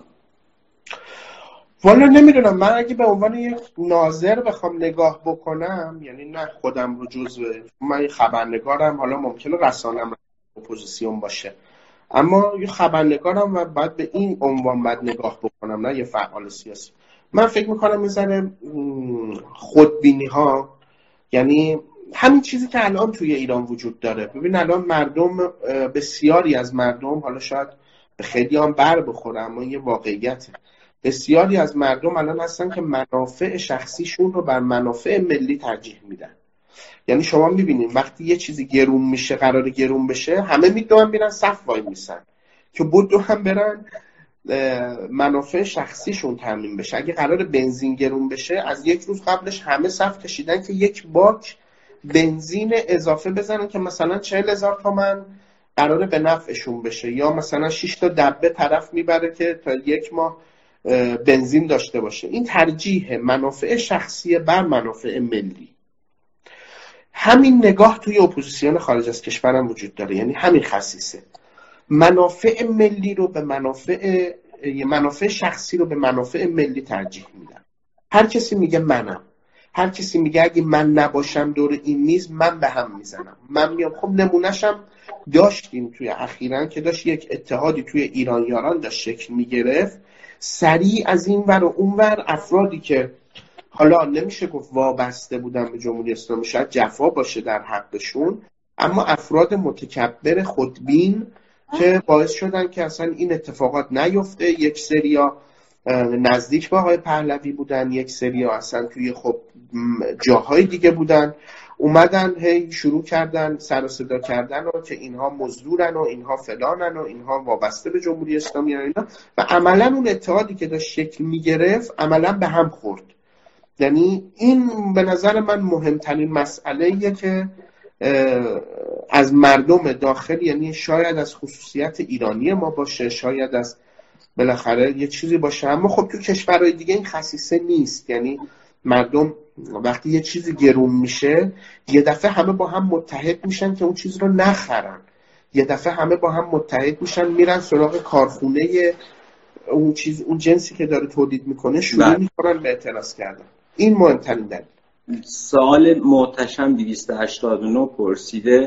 والا نمیدونم، من اگه به عنوان یک ناظر بخوام نگاه بکنم، یعنی نه خودم رو جزو، من خبرنگارم، حالا ممکنه رسانم اپوزیسیون باشه اما یه خبرنگارم و باید به این عنوان باید نگاه بکنم، نه یه فعال سیاسی. من فکر میکنم میذاره خودبینی ها، یعنی همین چیزی که الان توی ایران وجود داره. ببین الان مردم، بسیاری از مردم، حالا شاید به خیلی هم بر بخوره اما یه واقعیته، بسیاری از مردم الان هستن که منافع شخصیشون رو بر منافع ملی ترجیح میدن. یعنی شما میبینید وقتی یه چیزی گرون میشه، قراره گرون بشه، همه میدونن میرن صف وای میسن که بدو هم برن منافع شخصیشون تامین بشه. اگه قراره بنزین گرون بشه، از یک روز قبلش همه صف کشیدن که یک باک بنزین اضافه بزنن که مثلا 40,000 تومان قراره به نفعشون بشه، یا مثلا 6 تا دبه طرف میبره که تا یک ماه بنزین داشته باشه. این ترجیح منافع شخصی بر منافع ملی. همین نگاه توی اپوزیسیون خارج از کشور هم وجود داره، یعنی همین خصیصه، منافع ملی رو به منافع شخصی رو به منافع ملی ترجیح میدن. هر کسی میگه منم، هر کسی میگه اگه من نباشم دور این میز من به هم میزنم، من میام. خب نمونهشم داشتیم توی اخیراً که داشت یک اتحادی توی ایرانیان داشت شکل میگرفت، سریع از این ور و اون ور افرادی که حالا نمیشه گفت وابسته بودن به جمهوری اسلامی، شاید جفا باشه در حقشون، اما افراد متکبر خودبین که باعث شدن که اصلا این اتفاقات نیفته. یک سریا نزدیک به آقای پهلوی بودن، یک سریا اصلا توی خب جاهای دیگه بودن، اومدن هی شروع کردن سر و صدا کردن و که اینها مزدورن و اینها فلانن و اینها وابسته به جمهوری اسلامی و اینا، و عملا اون اتحادی که داشت شکل میگرفت عملا به هم خورد. یعنی این به نظر من مهمترین مسئله‌ایه که از مردم داخل، یعنی شاید از خصوصیت ایرانی ما باشه، شاید از بالاخره یه چیزی باشه، اما خب تو کشورهای دیگه این خصیصه نیست. یعنی مردم وقتی یه چیزی گرون میشه یه دفعه همه با هم متحد میشن که اون چیز رو نخرن، یه دفعه همه با هم متحد میشن میرن سراغ کارخونه اون جنسی که داره تولید میکنه، شروع میکنن به اعتراض کردن. این مهمترین دلیل. سوال محتشم 289 پرسیده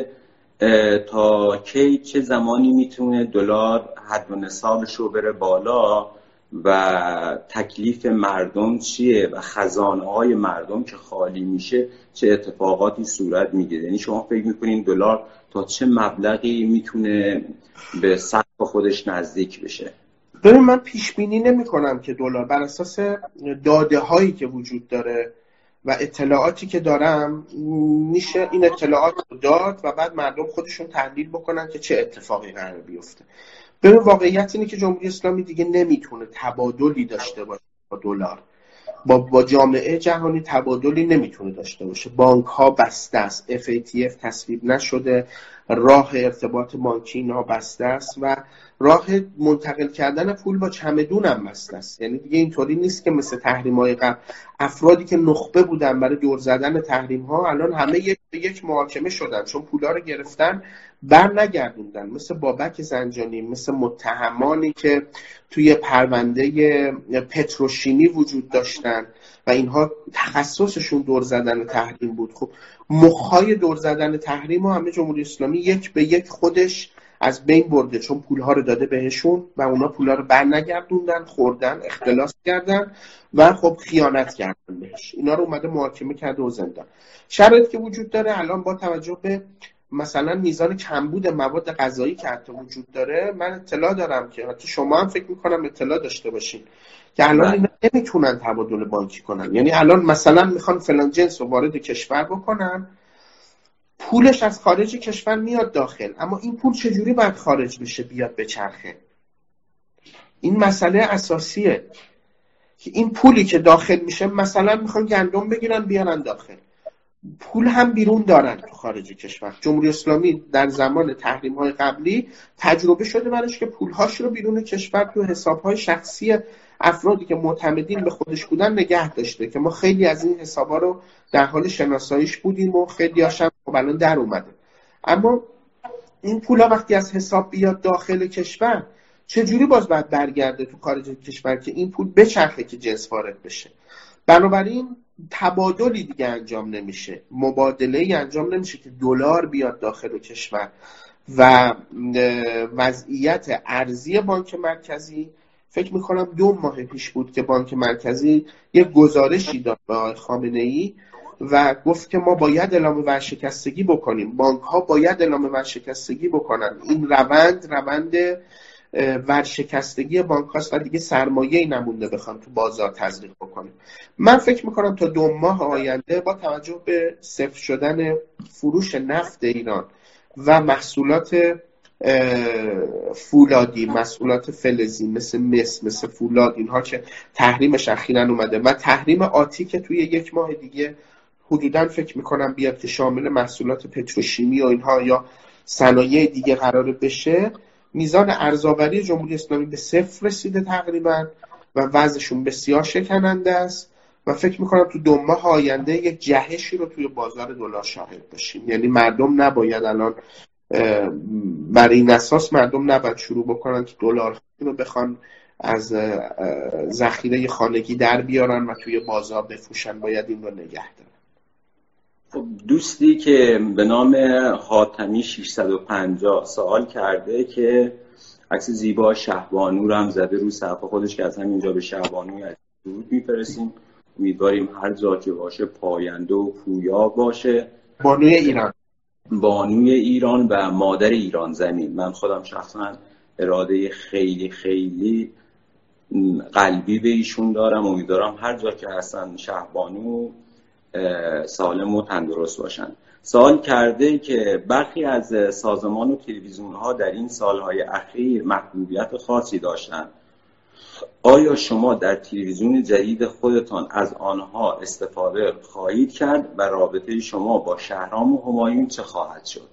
تا کی، چه زمانی میتونه دلار حد و نصابش رو بره بالا و تکلیف مردم چیه و خزانه‌های مردم که خالی میشه چه اتفاقاتی صورت میگیره؟ یعنی شما فکر میکنین دلار تا چه مبلغی میتونه به سقف خودش نزدیک بشه؟ ببین من پیش بینی نمی کنم که دلار بر اساس داده هایی که وجود داره و اطلاعاتی که دارم میشه این اطلاعات رو داد و بعد مردم خودشون تحلیل بکنن که چه اتفاقی قرار بیفته. به واقعیت اینه که جمهوری اسلامی دیگه نمیتونه تبادلی داشته باشه با دلار، با جامعه جهانی تبادلی نمیتونه داشته باشه. بانک ها بسته است، FATF تصویب نشده، راه ارتباط بانکی اینا بسته است و راه منتقل کردن پول با چمدون هم بسته است. یعنی دیگه اینطوری نیست که مثل تحریم‌های قبل افرادی که نخبه بودن برای دور زدن تحریم‌ها الان همه یک محاکمه شدن چون پولا رو گرفتن بر نگردوندن، مثل بابک زنجانی، مثل متهمانی که توی پرونده پتروشیمی وجود داشتن و اینها تخصصشون دور زدن تحریم بود. خب مخهای دور زدن تحریم ها همه جمهوری اسلامی یک به یک خودش از بین برده، چون پولها رو داده بهشون و اونا پولها رو بر نگردوندن، خوردن، اختلاس کردن و خب خیانت کردن بهش. اینا رو اومده محاکمه کرده و زندان. شرایطی که وجود داره الان با توجه به مثلا میزان کمبود مواد غذایی که حتی وجود داره، من اطلاع دارم که حتی شما هم فکر میکنم اطلاع داشته باشین که الان اینا نمیتونن تبادل بانکی کنن. یعنی الان مثلا میخوان فلان جنس رو وارد کشور بکنن، پولش از خارج کشور میاد داخل، اما این پول چجوری باید خارج بشه بیاد به چرخه؟ این مسئله اساسیه که این پولی که داخل میشه، مثلا میخوان گندم بگیرن بیارن داخل، پول هم بیرون دارن تو خارج کشور. جمهوری اسلامی در زمان تحریم‌های قبلی تجربه شده برش که پولهاش رو بیرون کشور تو حساب‌های شخصی افرادی که معتمدین به خودش بودن نگه داشته، که ما خیلی از این حسابا رو در حال شناساییش بودیم و خیلی هاشم خب الان در اومده. اما این پولا وقتی از حساب بیاد داخل کشور چجوری باز باید برگرده تو خارج کشور که این پول بچرخه که جنس وارد بشه؟ بنابراین تبادلی دیگه انجام نمیشه، مبادله‌ای انجام نمیشه که دلار بیاد داخل کشور و وضعیت ارزی بانک مرکزی، فکر میکنم 2 ماه پیش بود که بانک مرکزی یک گزارشی داد به آقای خامنه‌ای و گفت که ما باید اعلام ورشکستگی بکنیم، بانک ها باید اعلام ورشکستگی بکنن. این روند ورشکستگی بانک هاست و دیگه سرمایه‌ای نمونده بخوام تو بازار تزریق بکنیم. من فکر میکنم تا 2 ماه آینده با توجه به صفر شدن فروش نفت ایران و محصولات فولادی، محصولات فلزی مثل مس، مثل فولاد، اینها که تحریمش اخیراً اومده و تحریم آتی که توی 1 ماه دیگه حدوداً فکر میکنم بیاد که شامل محصولات پتروشیمی و اینها یا صنایع دیگه قرار بشه، میزان ارزآوری جمهوری اسلامی به 0 رسیده تقریبا و وضعشون بسیار شکننده است و فکر میکنم تو 2 ماه آینده یک جهشی رو توی بازار دلار شاهد باشیم. یعنی مردم نباید الان برای این اساس مردم نباید شروع بکنن که دلار رو بخوان از ذخیره خانگی در بیارن و توی بازار بفروشن، باید این رو نگه دارن. خب دوستی که به نام حاتمی 650 سوال کرده که عکس زیبا شهبانو رو هم زده رو صفحه خودش که از همینجا به شهبانو درود میفرستیم. امیدواریم هر جا که باشه پاینده و پویا باشه. بانوی ایران، بانوی ایران و مادر ایران زمین. من خودم شخصا اراده خیلی خیلی قلبی به ایشون دارم. امیدوارم هر جا که هستن شهبانو سالم و تندرست باشن. سوال کرده که برخی از سازمان و تلویزیون ها در این سالهای اخیر محبوبیت خاصی داشتند. آیا شما در تلویزیون جدید خودتان از آنها استفاده خواهید کرد و رابطه شما با شهرام و همایون چه خواهد شد؟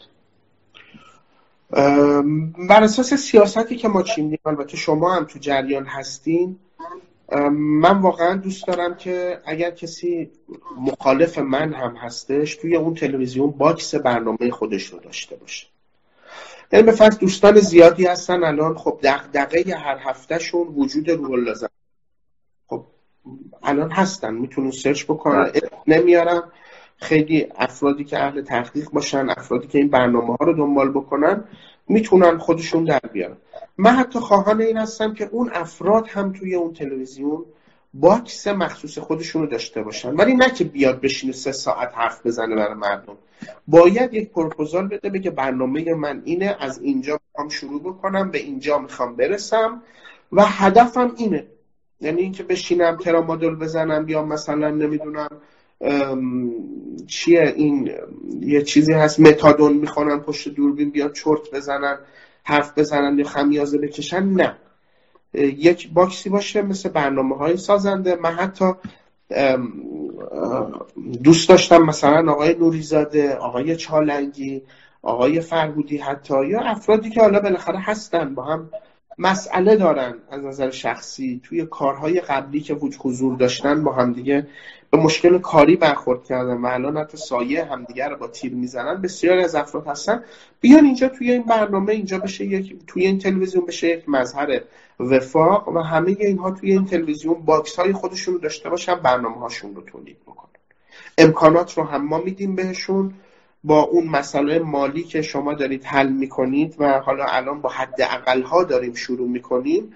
بر اساس سیاستی که ما چیندیم، البته شما هم تو جریان هستین، من واقعا دوست دارم که اگر کسی مخالف من هم هستش توی اون تلویزیون باکس برنامه خودش رو داشته باشه. یعنی به فرض دوستان زیادی هستن الان خب دغدغه هر هفتهشون وجود روح الله زمان. خب الان هستن، میتونن سرچ بکنن، نمیارم. خیلی افرادی که اهل تحقیق باشن، افرادی که این برنامه ها رو دنبال بکنن، میتونن خودشون در بیارن. من حتی خواهان این هستم که اون افراد هم توی اون تلویزیون باکس مخصوص خودشون رو داشته باشن، ولی نه که بیاد بشینه 3 ساعت حرف بزنه برای مردم. باید یک پروپوزال بده، بگه برنامه من اینه، از اینجا میخوام شروع بکنم، به اینجا میخوام برسم و هدفم اینه. یعنی اینکه بشینم ترامادول بزنم یا مثلا نمیدونم چیه این، یه چیزی هست متادون میخونن پشت دوربین بیان چرت بزنن، حرف بزنن یا خمیازه بکشن. نه، یک باکسی باشه مثل برنامه‌های سازنده. من حتی دوست داشتم مثلا آقای نوریزاده، آقای چالنگی، آقای فرهودی، حتی یا افرادی که حالا بالاخره هستن با هم مسئله دارن از نظر شخصی توی کارهای قبلی که حضور داشتن، با هم دیگه به مشکل کاری برخورد کردن و الان حتی سایه همدیگه رو با تیر میزنن. بسیاری از افراد هستن بیان اینجا توی این برنامه، اینجا بشه توی این تلویزیون بشه یک مظهر وفاق و همه اینها توی این تلویزیون باکس های خودشون رو داشته باشن، برنامه هاشون رو تولید بکنن. امکانات رو هم ما میدیم بهشون. با اون مسئله مالی که شما دارید حل میکنید و حالا الان با حد اقل ها داریم شروع میکنیم،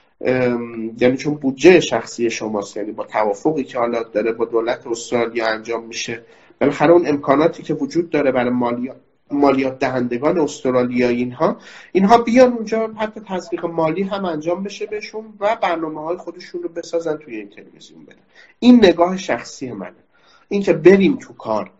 یعنی چون بودجه شخصی شماست، یعنی با توافقی که حالا داره با دولت استرالیا انجام میشه، بالاخره اون امکاناتی که وجود داره برای مالیات دهندگان استرالیایی اینها بیان اونجا، حتی تزریق مالی هم انجام بشه بهشون و برنامه‌های خودشون رو بسازن توی این تلویزیون بدن. این نگاه شخصی منه. این که بریم تو کار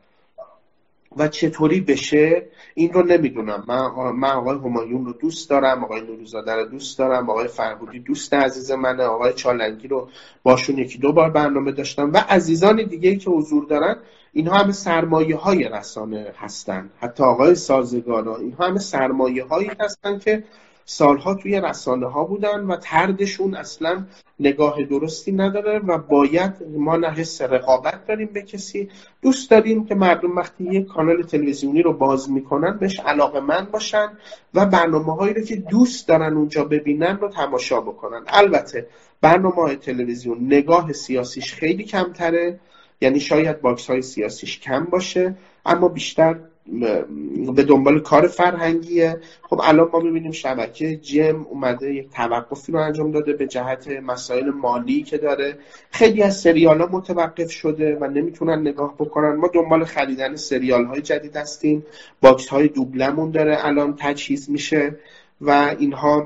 و چطوری بشه این رو نمیدونم. من آقای همایون رو دوست دارم، آقای نوریزاده رو دوست دارم، آقای فرهودی دوست عزیز منه، آقای چالنگی رو باشون 1-2 بار برنامه داشتم و عزیزان دیگه‌ای که حضور دارن. اینها همه سرمایه‌های رسانه هستن، حتی آقای سازگارا، اینها همه سرمایه‌هایی هستن که سالها توی رسانه ها بودن و طردشون اصلا نگاه درستی نداره و باید ما نه حس رقابت داریم به کسی، دوست داریم که مردم وقتی یک کانال تلویزیونی رو باز میکنن بهش علاقه‌مند باشن و برنامه‌هایی رو که دوست دارن اونجا ببینن رو تماشا بکنن. البته برنامه‌های تلویزیون نگاه سیاسیش خیلی کمتره، یعنی شاید باکس‌های سیاسیش کم باشه اما بیشتر به دنبال کار فرهنگیه. خب الان ما می‌بینیم شبکه جم اومده یک توقفی رو انجام داده به جهت مسائل مالی که داره. خیلی از سریال‌ها متوقف شده و نمیتونن نگاه بکنن. ما دنبال خریدن سریال‌های جدید هستیم، باکس‌های دوبلمون داره الان تجهیز میشه و اینها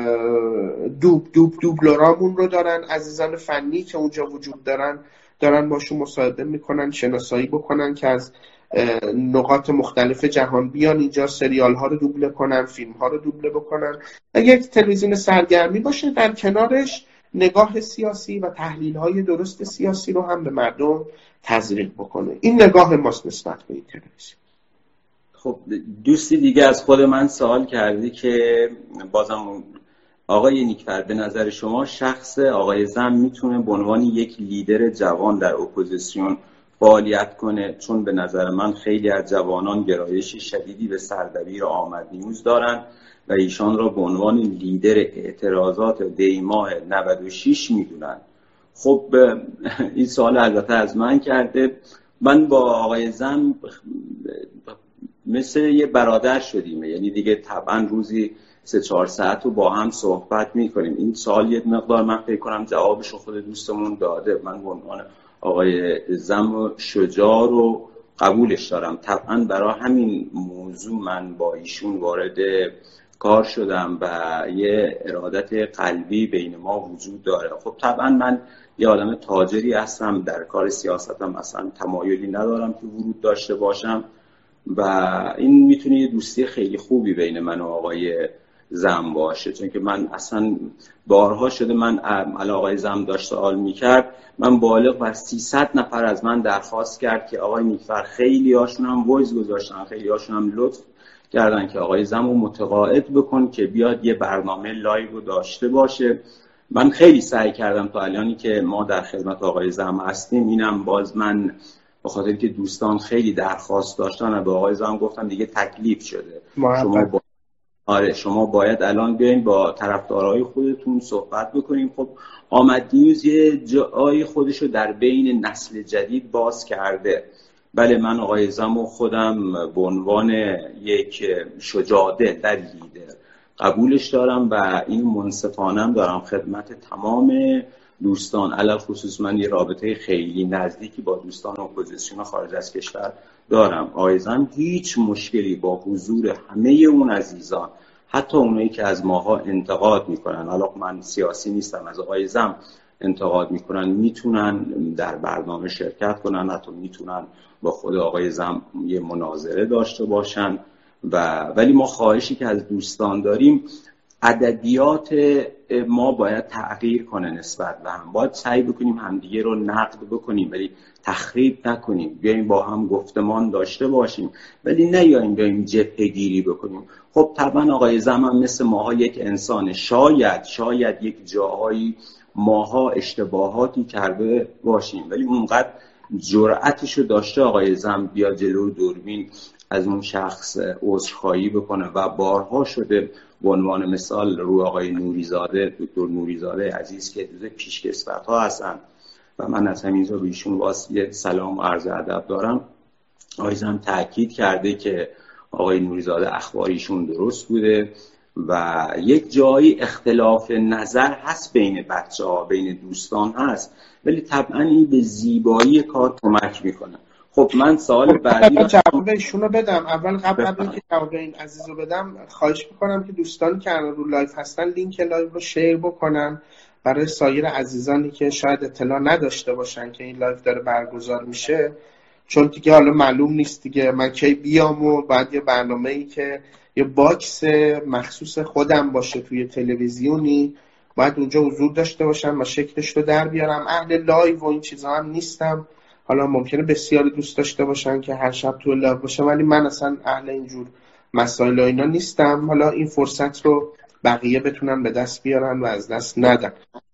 دوبلورامون رو دارن عزیزان فنی که اونجا وجود دارن باشون مصاحبه میکنن، شناسایی بکنن که از نقاط مختلف جهان بیان اینجا سریال ها رو دوبله کنن، فیلم ها رو دوبله بکنن و یک تلویزیون سرگرمی باشه در کنارش نگاه سیاسی و تحلیل های درست سیاسی رو هم به مردم تزریق بکنه. این نگاه ماست نسبت به این تلویزیون. خب دوستی دیگه از خود من سوال کردی که بازم آقای نیکفر به نظر شما شخص آقای زم میتونه به عنوان یک لیدر جوان در اپوزیسیون فعالیت کنه؟ چون به نظر من خیلی از جوانان گرایشی شدیدی به سردبیر آمد نیوز دارن و ایشان را به عنوان لیدر اعتراضات دیماه 96 میدونن. خب این سوال البته از من کرده. من با آقای زم مثل یه برادر شدیم، یعنی دیگه طبعا روزی 3-4 ساعت رو با هم صحبت میکنیم. این سوال یه مقدار من فکر کنم جوابش رو خود دوستمون داده. من به عنوان آقای زم شجاع رو قبولش دارم. طبعا برای همین موضوع من با ایشون وارد کار شدم و یه ارادت قلبی بین ما وجود داره. خب طبعا من یه آدم تاجری هستم، در کار سیاستم اصلا تمایلی ندارم که ورود داشته باشم و این میتونه یه دوستی خیلی خوبی بین من و آقای زم باشه، چون که من اصلا بارها شده من آقای زم داشت سوال میکرد، من بالغ بر 300 نفر از من درخواست کرد که آقای نیکفر، خیلی هاشون هم وایس گذاشتن، خیلی هاشون هم لطف کردن که آقای زم رو متقاعد بکن که بیاد یه برنامه لایو رو داشته باشه. من خیلی سعی کردم تا الانی که ما در خدمت آقای زم هستیم. اینم باز من به خاطر که دوستان خیلی درخواست داشتن و به آقای زم گفتم دیگه تکلیف شده، شما باید الان بیاین با طرفدارای خودتون صحبت بکنیم. خب آمد نیوز یه جای خودشو در بین نسل جدید باز کرده. بله من آقای زم و خودم به عنوان یک شجاع‌دل در لیدر قبولش دارم و این منصفانم دارم خدمت تمام دوستان. علاوه خصوص من یه رابطه خیلی نزدیکی با دوستان اپوزیسیون خارج از کشور دارم. آقای زم هیچ مشکلی با حضور همه اون عزیزان، حتی اونایی که از ماها انتقاد میکنن، حالا من سیاسی نیستم، از آقای زم انتقاد میکنن میتونن در برنامه شرکت کنن، حتی میتونن با خود آقای زم یه مناظره داشته باشن. ولی ما خواهشی که از دوستان داریم، ادبیات ما باید تغییر کنه نسبت به هم. باید سعی بکنیم همدیگه رو نقد بکنیم ولی تخریب نکنیم، بیاییم با هم گفتمان داشته باشیم ولی بیاییم جبهه‌گیری بکنیم. خب طبعا آقای زمان مثل ماها یک انسانه، شاید یک جاهایی ماها اشتباهاتی کرده باشیم ولی اونقدر جرأتشو داشته آقای زم بیا جلو دوربین از اون شخص عذرخواهی بکنه و بارها شده. به عنوان مثال رو آقای نوریزاده، دکتر نوریزاده عزیز که جزو پیشکسوت‌ها هستن و من از همینجا به ایشون واسه سلام و عرض ادب دارم، آقای زم تاکید کرده که آقای نوریزاده اخباریشون درست بوده و یک جایی اختلاف نظر هست بین بچه‌ها، بین دوستان هست ولی طبعا این به زیبایی کار کمک میکنه. خب من سوال بعدی رو جواب ایشونو بدم. قبل اینکه جواب این عزیزو بدم خواهش میکنم که دوستانی که رو لایو هستن لینک لایو رو شیر بکنن برای سایر عزیزانی که شاید اطلاع نداشته باشن که این لایو داره برگزار میشه، چون دیگه حالا معلوم نیست دیگه من کی بیام و بعد یه برنامه‌ای که یه باکس مخصوص خودم باشه توی تلویزیونی باید اونجا حضور داشته باشم و شکلش رو در بیارم. اهل لایو و این چیزا هم نیستم. حالا ممکنه بسیاری دوست داشته باشن که هر شب تو لایو باشه ولی من اصلا اهل اینجور مسائل و اینا نیستم. حالا این فرصت رو بقیه بتونن به دست بیارن و از دست ندن.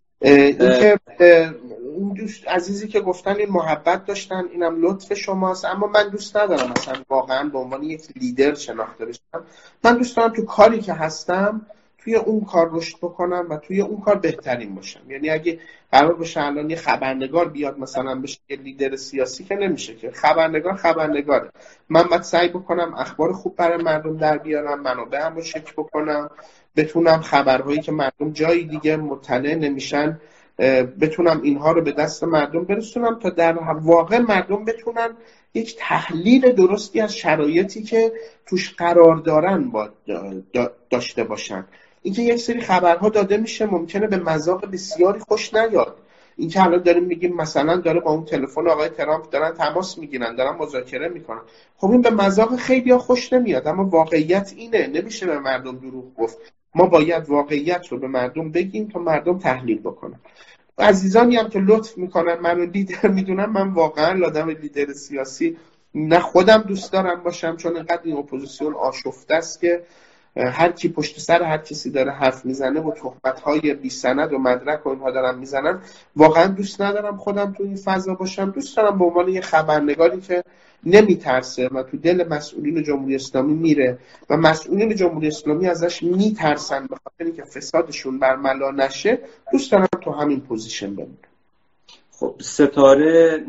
اینکه این دوست عزیزی که گفتن این محبت داشتن اینم لطف شماست، اما من دوست ندارم مثلا واقعا به عنوان یک لیدر شناخته بشم. من دوست دارم تو کاری که هستم توی اون کار رشد بکنم و توی اون کار بهترین باشم. یعنی اگه قرار باشه الان یه خبرنگار بیاد مثلا بشه یه لیدر سیاسی که نمیشه که، خبرنگاره. من باید سعی بکنم اخبار خوب برای مردم در بیارم، منابعم رو چک بکنم، بتونم خبرهایی که مردم جای دیگه مطلع نمیشن بتونم اینها رو به دست مردم برسونم تا در واقع مردم بتونن یک تحلیل درستی از شرایطی که توش قرار دارن داشته باشن. اینکه یک سری خبرها داده میشه ممکنه به مذاق بسیاری خوش نیاد. اینکه الان داریم میگیم مثلا داره با اون تلفن آقای ترامپ دارن تماس میگیرن، دارن مذاکره میکنن، خب این به مذاق خیلی خوش نمیاد اما واقعیت اینه، نمیشه به مردم دروغ گفت. ما باید واقعیت رو به مردم بگیم تا مردم تحلیل بکنن. عزیزانی هم که لطف میکنن منو لیدر میدونن، من واقعا آدم لیدر سیاسی نه خودم دوست دارم باشم، چون اینقدر این اپوزیسیون آشفته است که هر کی پشت سر هر کسی داره حرف میزنه و تهمت‌های بی سند و مدرک و اینها دارن میزنن. واقعا دوست ندارم خودم تو این فضا باشم. دوست دارم به عنوان یه خبرنگاری که نمیترسه و تو دل مسئولین جمهوری اسلامی میره و مسئولین جمهوری اسلامی ازش میترسن به خاطر اینکه فسادشون برملا نشه، دوست دارم تو همین پوزیشن بمونم. خب ستاره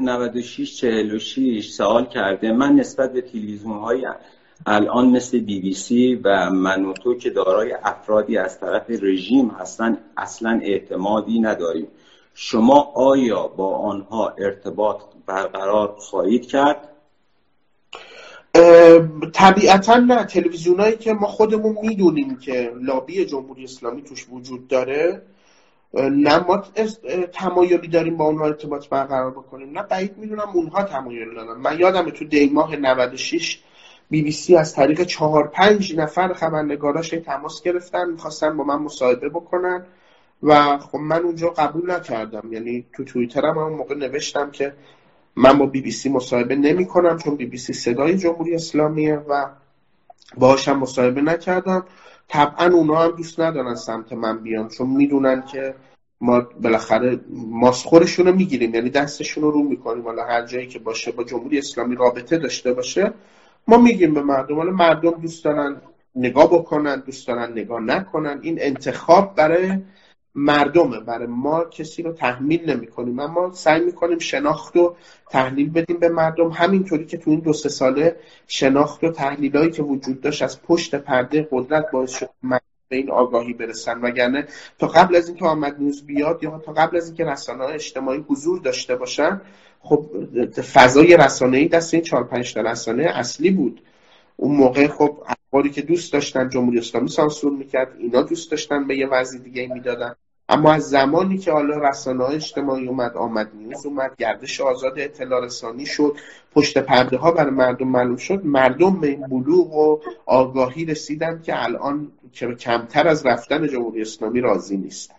9646 سوال کرده من نسبت به تلویزیون‌های الان مثل BBC و من و تو که دارای افرادی از طرف رژیم هستن اصلا اعتمادی نداریم. شما آیا با آنها ارتباط برقرار خواهید کرد؟ طبیعتا نه. تلویزیونایی که ما خودمون میدونیم که لابی جمهوری اسلامی توش وجود داره، نه ما تمایلی داریم با اونها ارتباط برقرار بکنیم، نه بعید میدونم اونها تمایل دارن. من یادمه تو دیماه 96 BBC از طریق 4-5 نفر خبرنگاراش تماس گرفتن، میخواستن با من مصاحبه بکنن و خب من اونجا قبول نکردم. یعنی تو توییترم اون موقع نوشتم که من با BBC مصاحبه نمی کنم چون BBC صدای جمهوری اسلامیه و باهاشم مصاحبه نکردم. طبعا اونها هم دوست ندارن سمت من بیان چون میدونن که ما بالاخره ماسخورشون رو میگیریم، یعنی دستشون رو میکنیم. حالا هر جایی که باشه با جمهوری اسلامی رابطه داشته باشه ما میگیم به مردم. حالا مردم دوست دارن نگاه بکنن، دوست دارن نگاه نکنن، این انتخاب برای مردمه. برای ما کسی رو تحمیل نمی کنیم، اما سعی میکنیم شناخت و تحلیل بدیم به مردم، همینطوری که تو این 2-3 ساله شناخت و تحلیلایی که وجود داشت از پشت پرده قدرت باعث شد به این آگاهی برسن. وگرنه تا قبل از این که آمد نیوز بیاد یا تا قبل از این که رسانه‌های اجتماعی حضور داشته باشن، خب فضای رسانه‌ای دست این 4-5 تا رسانه اصلی بود. اون موقع خب اخباری که دوست داشتن جمهوری اسلامی سانسور میکرد، اینا دوست داشتن به یه وضع دیگه میدادن. اما از زمانی که حالا رسانه‌های اجتماعی اومد، آمد نیوز اومد، گردش آزاد اطلاع رسانی شد، پشت پرده ها برای مردم معلوم شد، مردم به این بلوغ و آگاهی رسیدن که الان که کمتر از رفتن جمهوری اسلامی راضی نیستن.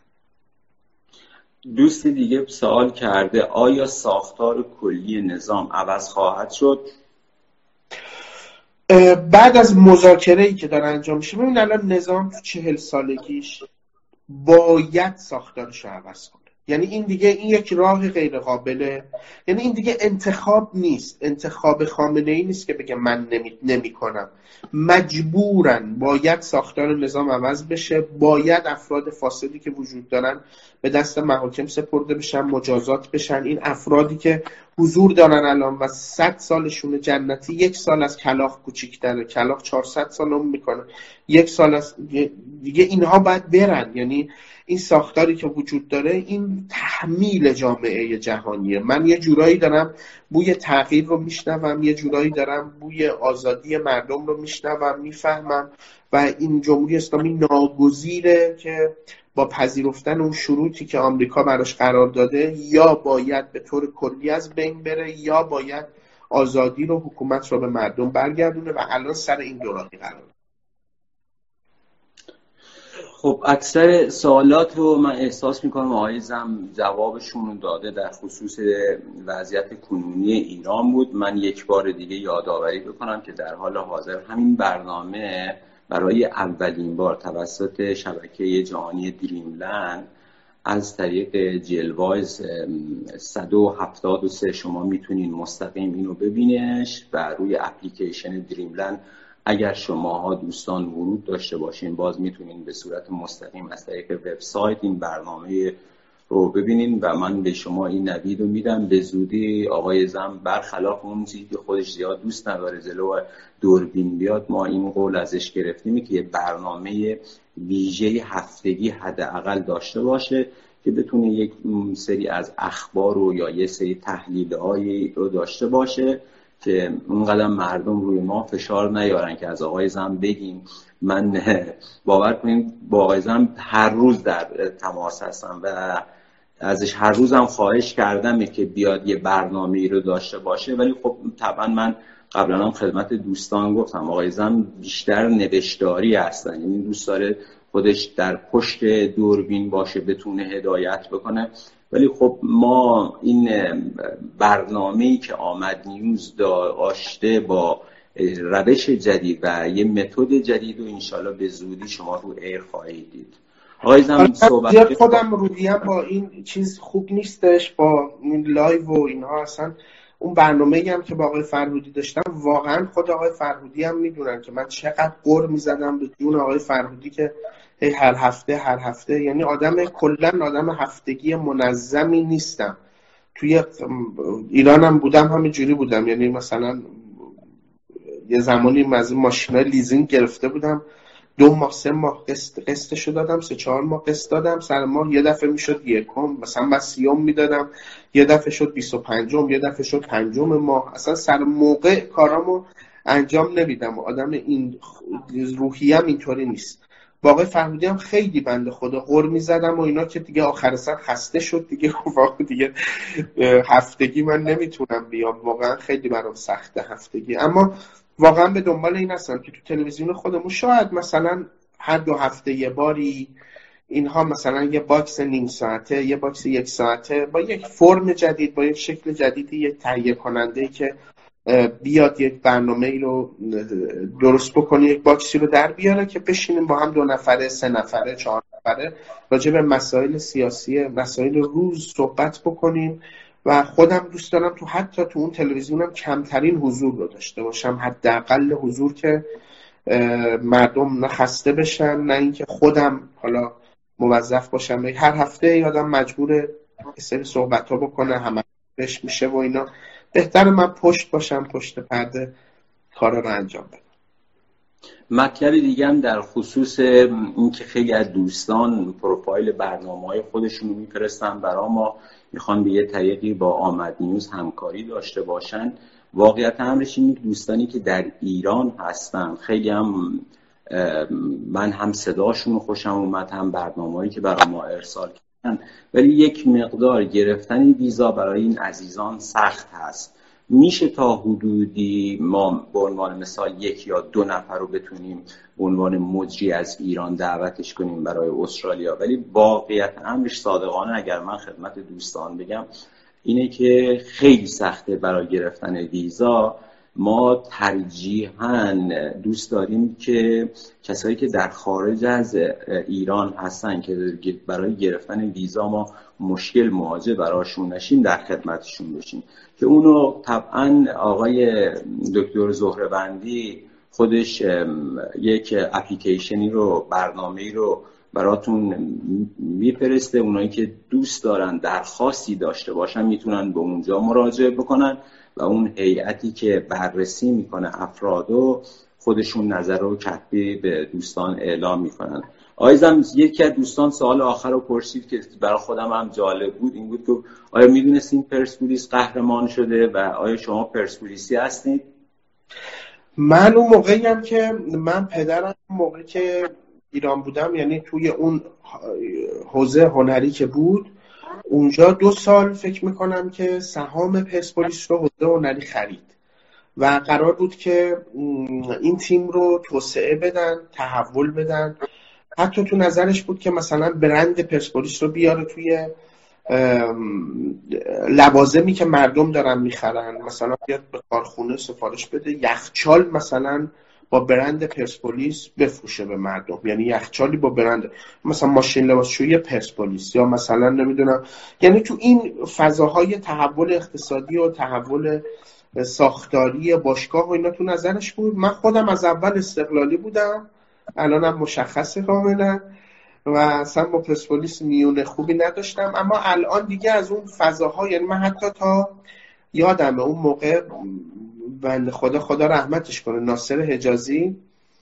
دوست دیگه سوال کرده آیا ساختار کلی نظام عوض خواهد شد؟ بعد از مذاکره‌ای که داره انجام میشه، ببین الان نظام تو 40 سالگیش باید ساختارش رو عوض کنه. یعنی این دیگه این یک راه غیر قابله، یعنی این دیگه انتخاب نیست، انتخاب خامنه‌ای نیست که بگه من نمی کنم. مجبورن، باید ساختار نظام عوض بشه، باید افراد فاسدی که وجود دارن به دست محاکم سپرده بشن، مجازات بشن. این افرادی که حضور دارن الان و 100 سالشون جنتی، 1 سال از کلاغ کوچیک‌تره، کلاغ 400 سال عمر میکنه، 1 سال از دیگه اینها باید برن. یعنی این ساختاری که وجود داره این تحمیل جامعه جهانیه. من یه جورایی دارم بوی تغییر رو میشنوم، یه جورایی دارم بوی آزادی مردم رو میشنوم، میفهمم و این جمهوری اسلامی ناگزیره که با پذیرفتن اون شروطی که آمریکا براش قرار داده یا باید به طور کلی از بین بره یا باید آزادی رو، حکومت رو به مردم برگردونه و الان سر این دوراهی قرار. خب اکثر سوالات رو من احساس میکنم آقای زم جوابشون داده در خصوص وضعیت کنونی ایران بود. من یک بار دیگه یادآوری بکنم که در حال حاضر همین برنامه برای اولین بار توسط شبکه جهانی دریملند از طریق جلوایز 173 شما میتونین مستقیم اینو ببینش و روی اپلیکیشن دریملند اگر شماها دوستان ورود داشته باشین باز میتونین به صورت مستقیم از طریق وبسایت این برنامه رو ببینین و من به شما این نوید رو میدم. به زودی آقای زم برخلاف اون چیزی که خودش زیاد دوست نداره جلو دوربین بیاد، ما این قول ازش گرفتیم که یه برنامه ویژه هفتگی حداقل داشته باشه که بتونه یک سری از اخبار رو یا یه سری تحلیل‌هایی رو داشته باشه که اونقدر مردم روی ما فشار نیارن که از آقای زم بگیم. من باور کنیم با آقای زم هر روز در تماس هستم و ازش هر روز هم خواهش کردم که بیاد یه برنامه‌ای رو داشته باشه، ولی خب طبعا من قبلا هم خدمت دوستان گفتم آقای زم بیشتر نوشتاری هستن، یعنی دوست داره خودش در پشت دوربین باشه بتونه هدایت بکنه. ولی خب ما این برنامه‌ای که آمد نیوز داشته با روش جدید و یه متد جدید و انشالله به زودی شما رو ایر خواهید دید. آقای زم صحبت خودم روحیم با این چیز خوب نیستش، با این لایو و اینها. اصلا اون برنامه‌ای هم که با آقای فرهودی داشتم واقعا خود آقای فرهودی هم میدونن که من چقدر غر میزدم به جون آقای فرهودی که هر هفته یعنی کلا آدم هفتگی منظمی نیستم. توی ایرانم بودم همینجوری بودم، یعنی مثلا یه زمانی از این ماشینای لیزینگ گرفته بودم 2 ماه 3 ماه قسطشو دادم، 3-4 ماه قسط دادم، سر ماه یه دفعه میشد یکم، مثلا من 30 میدادم، یه دفعه شد 25م، یه دفعه شد 5 ماه. اصلا سر موقع کارامو انجام نمیدم. آدم این روحیم اینطوری نیست. با آقای فرهودی هم خیلی بنده خدا غر میزدم و اینا که دیگه آخر سر خسته شد دیگه، واقعا دیگه هفتگی من نمیتونم بیام، واقعا خیلی برام سخته هفتگی. اما واقعا به دنبال این هستم که تو تلویزیون خودمون شاید مثلا هر 2 هفته یه باری اینها مثلا یه باکس نیم ساعته، یه باکس 1 ساعته با یک فرم جدید، با یک شکل جدیدی، یک تهیه کننده که بیاد یک برنامه‌ای رو درست بکنه، یک باکسی رو در بیاره که بشینیم با هم 2 نفره، 3 نفره، 4 نفره راجع به مسائل سیاسی، مسائل روز صحبت بکنیم. و خودم دوست دارم حتی تو اون تلویزیونم کمترین حضور رو داشته باشم، حداقل حضور که مردم نه خسته بشن نه اینکه خودم حالا موظف باشم. هر هفته یادم مجبور سری صحبت‌ها بکنه، همه بهش میشه و اینا. بهتره من پشت باشم، پشت پرده کارا رو انجام بدم. مطلب دیگه هم در خصوص این که خیلی از دوستان پروفایل برنامه‌های خودشون رو میفرستن برای ما، میخوان به یه طریقی با آمد نیوز همکاری داشته باشن. واقعیت امرش اینه که دوستانی که در ایران هستن خیلی هم من هم صداشون خوشم اومد، هم برنامه‌ای که برای ما ارسال کردن، ولی یک مقدار گرفتن ویزا برای این عزیزان سخت هست. میشه تا حدودی ما به عنوان مثال 1 یا 2 نفر رو بتونیم به عنوان مجری از ایران دعوتش کنیم برای استرالیا، ولی واقعیت امرش صادقانه اگر من خدمت دوستان بگم اینه که خیلی سخته برای گرفتن ویزا. ما ترجیحاً دوست داریم که کسایی که در خارج از ایران هستن که برای گرفتن ویزا ما مشکل مواجه براشون نشیم در خدمتشون بشیم، که اونو طبعاً آقای دکتر زهره‌بندی خودش یک اپلیکیشنی رو، برنامه‌ای رو براتون میفرسته. اونایی که دوست دارن درخواستی داشته باشن میتونن به اونجا مراجعه بکنن و اون هیئتی که بررسی میکنه افرادو خودشون نظر و کتبی به دوستان اعلام میکنن. آیزم یکی از دوستان سوال آخر رو پرسید که برای خودم هم جالب بود، این بود که آیا میدونستین پرسپولیس قهرمان شده و آیا شما پرسپولیسی هستید؟ من اون موقعی هم که من پدرم موقعی که ایران بودم، یعنی توی اون حوزه هنری که بود اونجا 2 سال فکر میکنم که سهام پرسپولیس رو حوزه هنری خرید و قرار بود که این تیم رو توسعه بدن، تحول بدن. حتی تو نظرش بود که مثلا برند پرسپولیس رو بیاره توی لوازمی که مردم دارن میخرن، مثلا بیاد به کارخونه سفارش بده یخچال مثلا با برند پرسپولیس بفروشه به مردم، یعنی یخچالی با برند مثلا ماشین لباسشویی پرسپولیس یا مثلا نمیدونم، یعنی تو این فضاهای تحول اقتصادی و تحول ساختاری باشگاه و اینا تو نظرش بود. من خودم از اول استقلالی بودم، الانم مشخصه کاملا و اصلا با پرسپولیس میونه خوبی نداشتم، اما الان دیگه از اون فضاها، یعنی من حتی تا یادمه اون موقع بنده خدا رحمتش کنه ناصر حجازی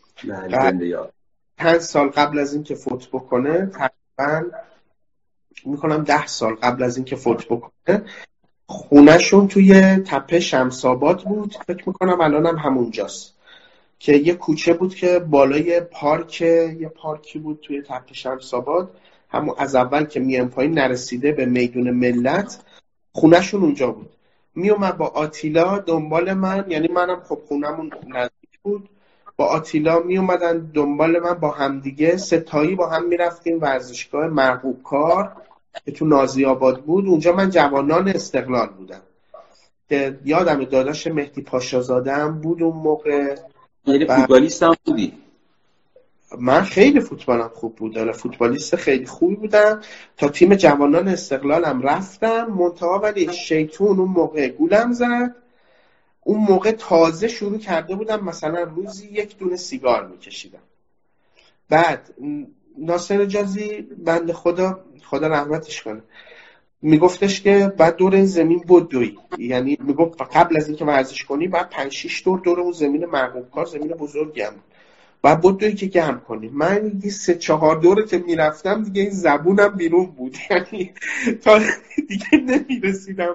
5 سال قبل از این که فوت بکنه، تقریبا میکنم 10 سال قبل از این که فوت بکنه، خونهشون توی تپه شمس‌آباد بود، فکر میکنم الانم همونجاست، که یه کوچه بود که بالای یه پارکی بود توی تپه شمس‌آباد، همون از اول که میام پایین نرسیده به میدون ملت، خونهشون اونجا بود. میومد با آتیلا دنبال من، یعنی منم خب خونمون نزدیک بود، با آتیلا میومدن دنبال من، با همدیگه ستایی با هم میرفتیم ورزشگاه مرغوب کار که تو نازی آباد بود. اونجا من جوانان استقلال بودم، یادم داداش مهدی پاشازاده هم بود اون موقع. یعنی فوتبالیست هم بودی؟ من خیلی فوتبالم خوب بود، فوتبالیست خیلی خوبی بودم، تا تیم جوانان استقلالم رفتم منتها، ولی شیطون اون موقع گولم زد. اون موقع تازه شروع کرده بودم مثلا روزی 1 دونه سیگار میکشیدم. بعد ناصر حجازی بنده خدا رحمتش کنه میگفتش که بعد دور این زمین بدوی، یعنی میگفت قبل از اینکه ورزش کنی بعد 5-6 دور اون زمین مرغوب کار، زمین بزرگی هم بعد بدوی که گرم کنی. من دیگه 3-4 دوره که میرفتم دیگه این زبونم بیرون بود، یعنی تا دیگه نمیرسیدم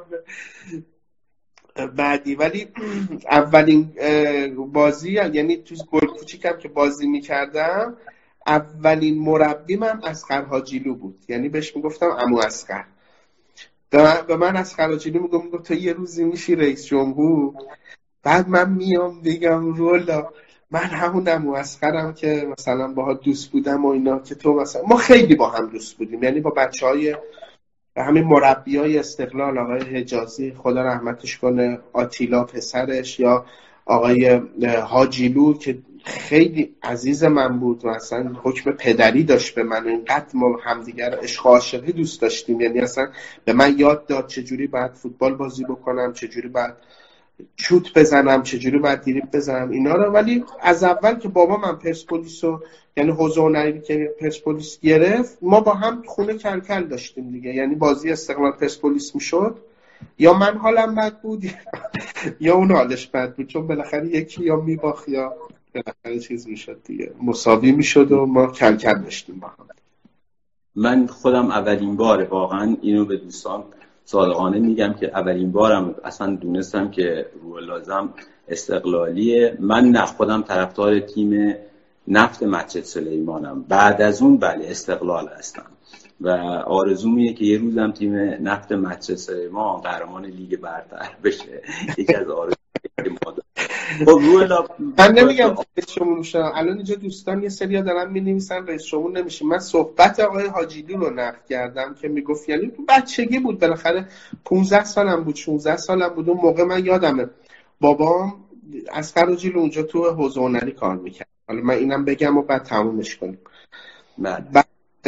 بعدی. ولی اولین بازی، یعنی تو گل کوچیکم که بازی میکردم، اولین مربیم هم اصغر حاجیلو بود، یعنی بهش میگفتم عمو اصغر. به من اصغر حاجیلو میگم تو یه روزی میشی رئیس جمهور. بعد من میام بگم رولا من همون عمو اصغرم که مثلا باها دوست بودم و اینا، که تو مثلا ما خیلی با هم دوست بودیم، یعنی با بچهای همین مربیای استقلال، آقای حجازی خدا رحمتش کنه، آتیلا پسرش، یا آقای حاجیلو که خیلی عزیز من بود و اصلا حکم پدری داشت به من، اینقدر ما همدیگر عشق و عاشقی دوست داشتیم، یعنی اصلا به من یاد داد چجوری باید فوتبال بازی بکنم، چجوری باید شوت بزنم، چجوری باید دریبل بزنم اینا رو. ولی از اول که بابا من پرسپولیسو، یعنی حوزه هنری که پرسپولیس گرفت، ما با هم خونه کلکل داشتیم دیگه، یعنی بازی استقلال پرسپولیس میشد یا من حالم بد بود یا اون حالش بد بود، چون بالاخره یکی یا میباخت یا بالاخره چیز میشد دیگه، مساوی میشد و ما کلکل داشتیم با هم. من خودم اولین بار واقعا اینو به دوستان صادقانه میگم که اولین بارم اصلا دونستم که روح لازم استقلالیه. من نه خودم طرفدار تیم نفت مسجد سلیمانم. بعد از اون بله استقلال هستم و آرزوم اینه که یه روزم تیم نفت مسجد سلیمان قهرمان لیگ برتر بشه. یکی از آرزومه که ما داریم. من نمیگم رئیس شمون شدم. الان اینجا دوستان یه سریا دارن می‌نویسن رئیس شمون نمیشه. من صحبت آقای حاجیلو رو نقل کردم که میگفت، یعنی تو بچگی بود، بالاخره 15 سالم بود 16 سالم بود اون موقع. من یادمه بابام اصغر حاجیلو اونجا تو حوزه هنری کار میکرد. حالا من اینم بگم و بعد تمومش کنیم. بعد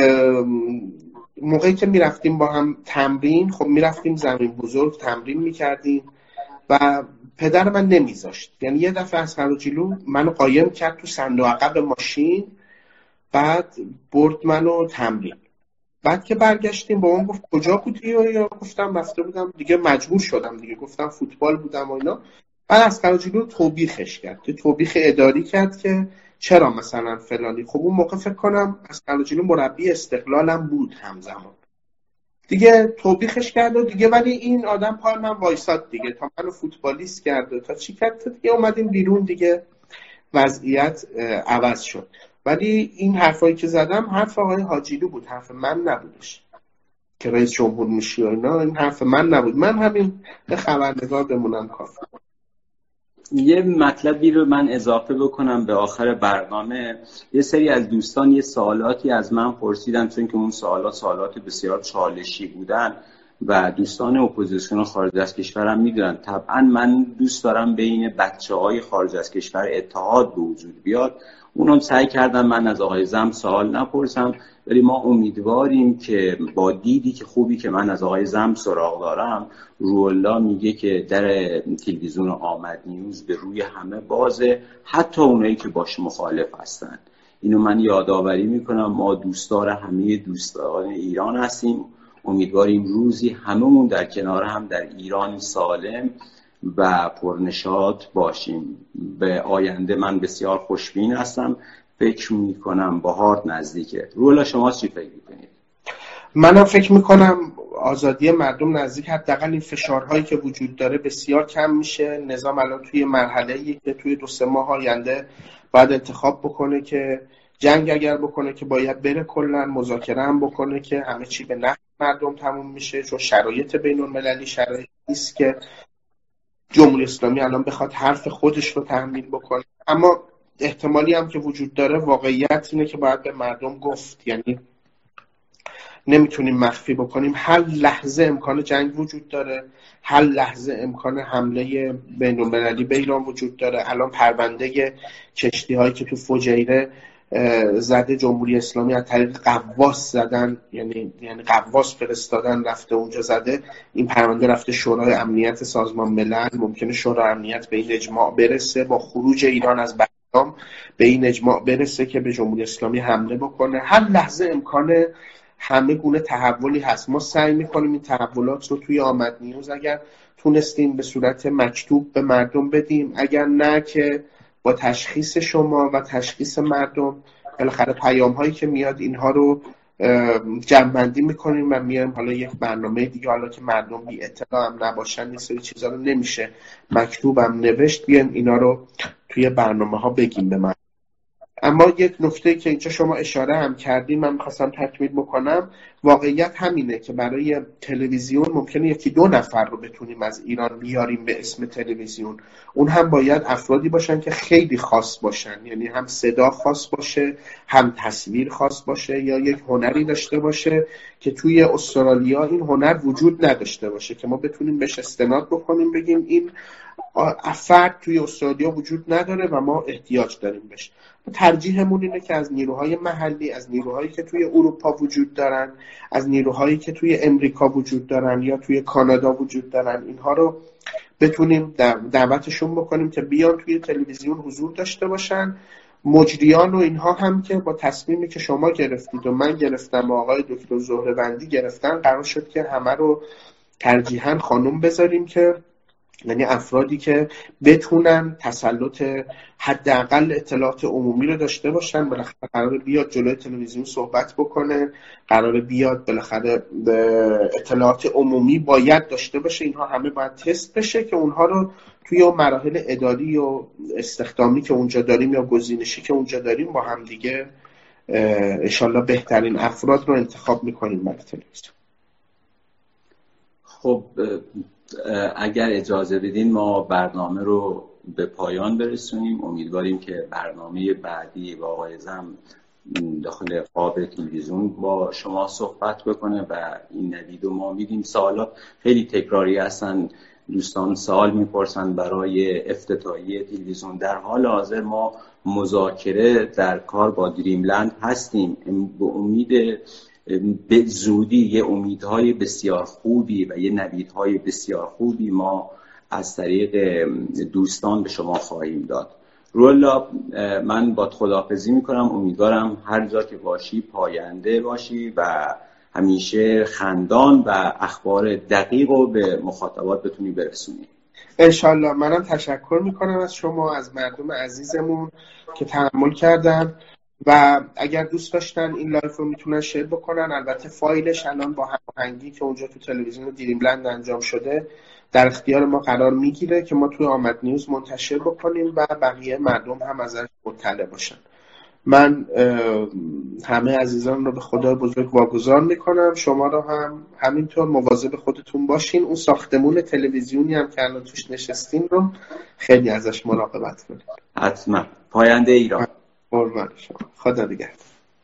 موقعی که میرفتیم با هم تمرین، خب میرفتیم زمین بزرگ تمرین میکردیم و پدر من نمیذاشت. یعنی یه دفعه اصغر حاجیلو منو قایم کرد تو صندوق عقب ماشین، بعد برد منو تمرین. بعد که برگشتیم با اون گفت کجا بودی؟ یا گفتم رفته بودم دیگه، مجبور شدم دیگه، گفتم فوتبال بودم و اینا. بعد اصغر حاجیلو توبیخش کرد، توبیخ اداری کرد که چرا مثلا فلانی. خب اون موقع فکر کنم اصغر حاجیلو مربی استقلالم بود همزمان دیگه، توبیخش کرد و دیگه. ولی این آدم پای من وایساد دیگه، تا منو فوتبالیست کرد و تا چی کرد تا دیگه اومدیم بیرون دیگه، وضعیت عوض شد. ولی این حرفایی که زدم حرف آقای حاجیلو بود، حرف من نبودش که رئیس جمهور میشی و اینا. این حرف من نبود، من همین به خبرنگار بمونم کافی. یه مطلبی رو من اضافه بکنم به آخر برنامه. یه سری از دوستان یه سوالاتی از من پرسیدن، چون که اون سوالات بسیار چالشی بودن و دوستان اپوزیسیون خارج از کشورم میدونن. طبعا من دوست دارم بین بچه‌های خارج از کشور اتحاد به وجود بیاد. اونم سعی کردم من از آقای زم سوال نپرسم، ولی ما امیدواریم که با دیدی که خوبی که من از آقای زم سراغ دارم، روح‌الله میگه که در تلویزیون آمد نیوز به روی همه بازه، حتی اونایی که باش مخالف هستن. اینو من یادآوری میکنم. ما دوستدار همه دوستان ایران هستیم. امیدواریم روزی هممون در کنار هم در ایران سالم و پرنشاط باشیم. به آینده من بسیار خوشبین هستم. فکر میکنم بهار نزدیکه. روح‌الله شما چی فکر میکنید؟ منم فکر میکنم آزادی مردم نزدیک، حداقل این فشارهایی که وجود داره بسیار کم میشه. نظام الان توی مرحله‌ای که توی 2-3 ماه آینده باید انتخاب بکنه که جنگ اگر بکنه که باید بره کلا، مذاکره هم بکنه که همه چی به نفع مردم تموم میشه، چون شرایط بین‌المللی شرایطی است که جمهوری اسلامی الان بخواد حرف خودش رو تحمیل بکنه. اما احتمالی هم که وجود داره، واقعیت اینه که باید به مردم گفت. یعنی نمیتونیم مخفی بکنیم. هر لحظه امکان جنگ وجود داره، هر لحظه امکان حمله بین‌المللی به ایران وجود داره. الان پرونده کشتی هایی که تو فجیره زده جمهوری اسلامی از طریق قواس زدن، یعنی قواس فرستادن رفته اونجا زده. این پرونده رفته شورای امنیت سازمان ملل. ممکنه شورای امنیت به این اجماع برسه، با خروج ایران از برجام به این اجماع برسه که به جمهوری اسلامی حمله بکنه. هر لحظه امکان همه گونه تحولی هست. ما سعی میکنیم این تحولات رو توی آمد نیوز اگر تونستیم به صورت مکتوب به مردم بدیم، اگر نه که با تشخیص شما و تشخیص مردم، بالاخره پیام هایی که میاد اینها رو جمع‌بندی میکنیم و میایم حالا یک برنامه دیگه، حالا که مردم بی اطلاع هم نباشن، این سری چیزا رو نمیشه مکتوب هم نوشت، بیایم اینا رو توی برنامه ها بگیم به مردم. اما یک نکته که اینجا شما اشاره هم کردین من می‌خواستم تکمیل بکنم. واقعیت همینه که برای تلویزیون ممکنه 1-2 نفر رو بتونیم از ایران بیاریم به اسم تلویزیون. اون هم باید افرادی باشن که خیلی خاص باشن، یعنی هم صدا خاص باشه، هم تصویر خاص باشه، یا یک هنری داشته باشه که توی استرالیا این هنر وجود نداشته باشه که ما بتونیم بهش استناد بکنیم، بگیم این فرد توی استرالیا وجود نداره و ما احتیاج داریم بهش. ترجیحمون اینه که از نیروهای محلی، از نیروهایی که توی اروپا وجود دارن، از نیروهایی که توی امریکا وجود دارن یا توی کانادا وجود دارن، اینها رو بتونیم دعوتشون بکنیم که بیان توی تلویزیون حضور داشته باشن. مجریان و اینها هم که با تصمیمی که شما گرفتید و من گرفتم و آقای دکتر زهره بندی گرفتن، قرار شد که همه رو ترجیحاً خانم بذاریم که یعنی افرادی که بتونن تسلط حداقل اطلاعات عمومی رو داشته باشن. بالاخره قراره بیاد جلوی تلویزیون صحبت بکنه، قراره بیاد بالاخره اطلاعات عمومی باید داشته باشه. اینها همه باید تست بشه که اونها رو توی مراحل اداری و استخدامی که اونجا داریم یا گزینشی که اونجا داریم با هم دیگه انشالله بهترین افراد رو انتخاب میکنیم برای تلویزیون. خب اگر اجازه بدین ما برنامه رو به پایان برسونیم. امیدواریم که برنامه بعدی با آقای زم داخل قاب تلویزیون با شما صحبت بکنه و این نوید رو ما میدیم. سوالات خیلی تکراری هستن، دوستان سوال میپرسن برای افتتاحیه تلویزیون. در حال حاضر ما مذاکره در کار با دریملند هستیم. به امید به زودی یه امیدهای بسیار خوبی و یه نویدهای بسیار خوبی ما از طریق دوستان به شما خواهیم داد. رولا من با خداحافظی میکنم. امیدوارم هر جا که باشی پاینده باشی و همیشه خندان و اخبار دقیق رو به مخاطبات بتونی برسونی. انشالله. منم تشکر میکنم از شما، از مردم عزیزمون که تحمل کردن و اگر دوست داشتن این لایف رو میتونن شیر بکنن. البته فایلش الان با هماهنگی که اونجا تو تلویزیون دریملند انجام شده در اختیار ما قرار میگیره که ما توی آمد نیوز منتشر بکنیم و بقیه مردم هم ازش مطلع باشن. من همه عزیزان رو به خدای بزرگ واگذار میکنم. شما رو هم همینطور مواظب خودتون باشین. اون ساختمون تلویزیونی هم که الان توش نشستین رو خیلی ازش مراقبت کنید. حتما. پاینده ایران. قربان شما. خدا نگهدار.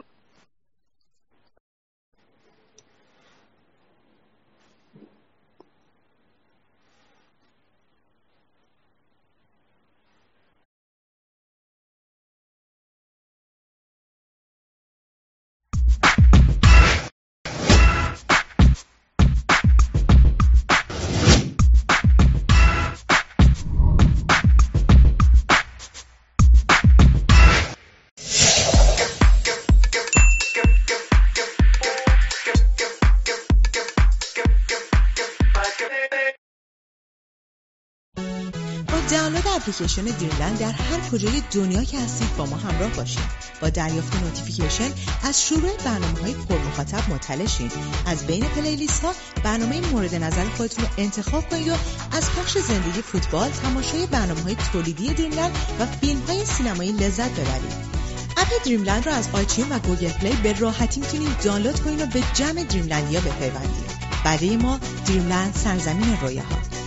دانلود اپلیکیشن دریملند در هر کجای دنیا که هستید با ما همراه باشید. با دریافت نوتیفیکیشن از شروع برنامه‌های پرمخاطب مطلع شید. از بین پلیلیست‌ها برنامه مورد نظر خودتون رو انتخاب کنید و از پخش زندگی فوتبال، تماشای برنامه‌های تولیدی دریملند و فیلم‌های سینمایی لذت ببرید. اپ دریملند رو از آیتیون و گوگل پلی به راحتی میتونید دانلود کنید و به جمع دریملندیا بپیوندید. برای ما دریملند سرزمین رویاها.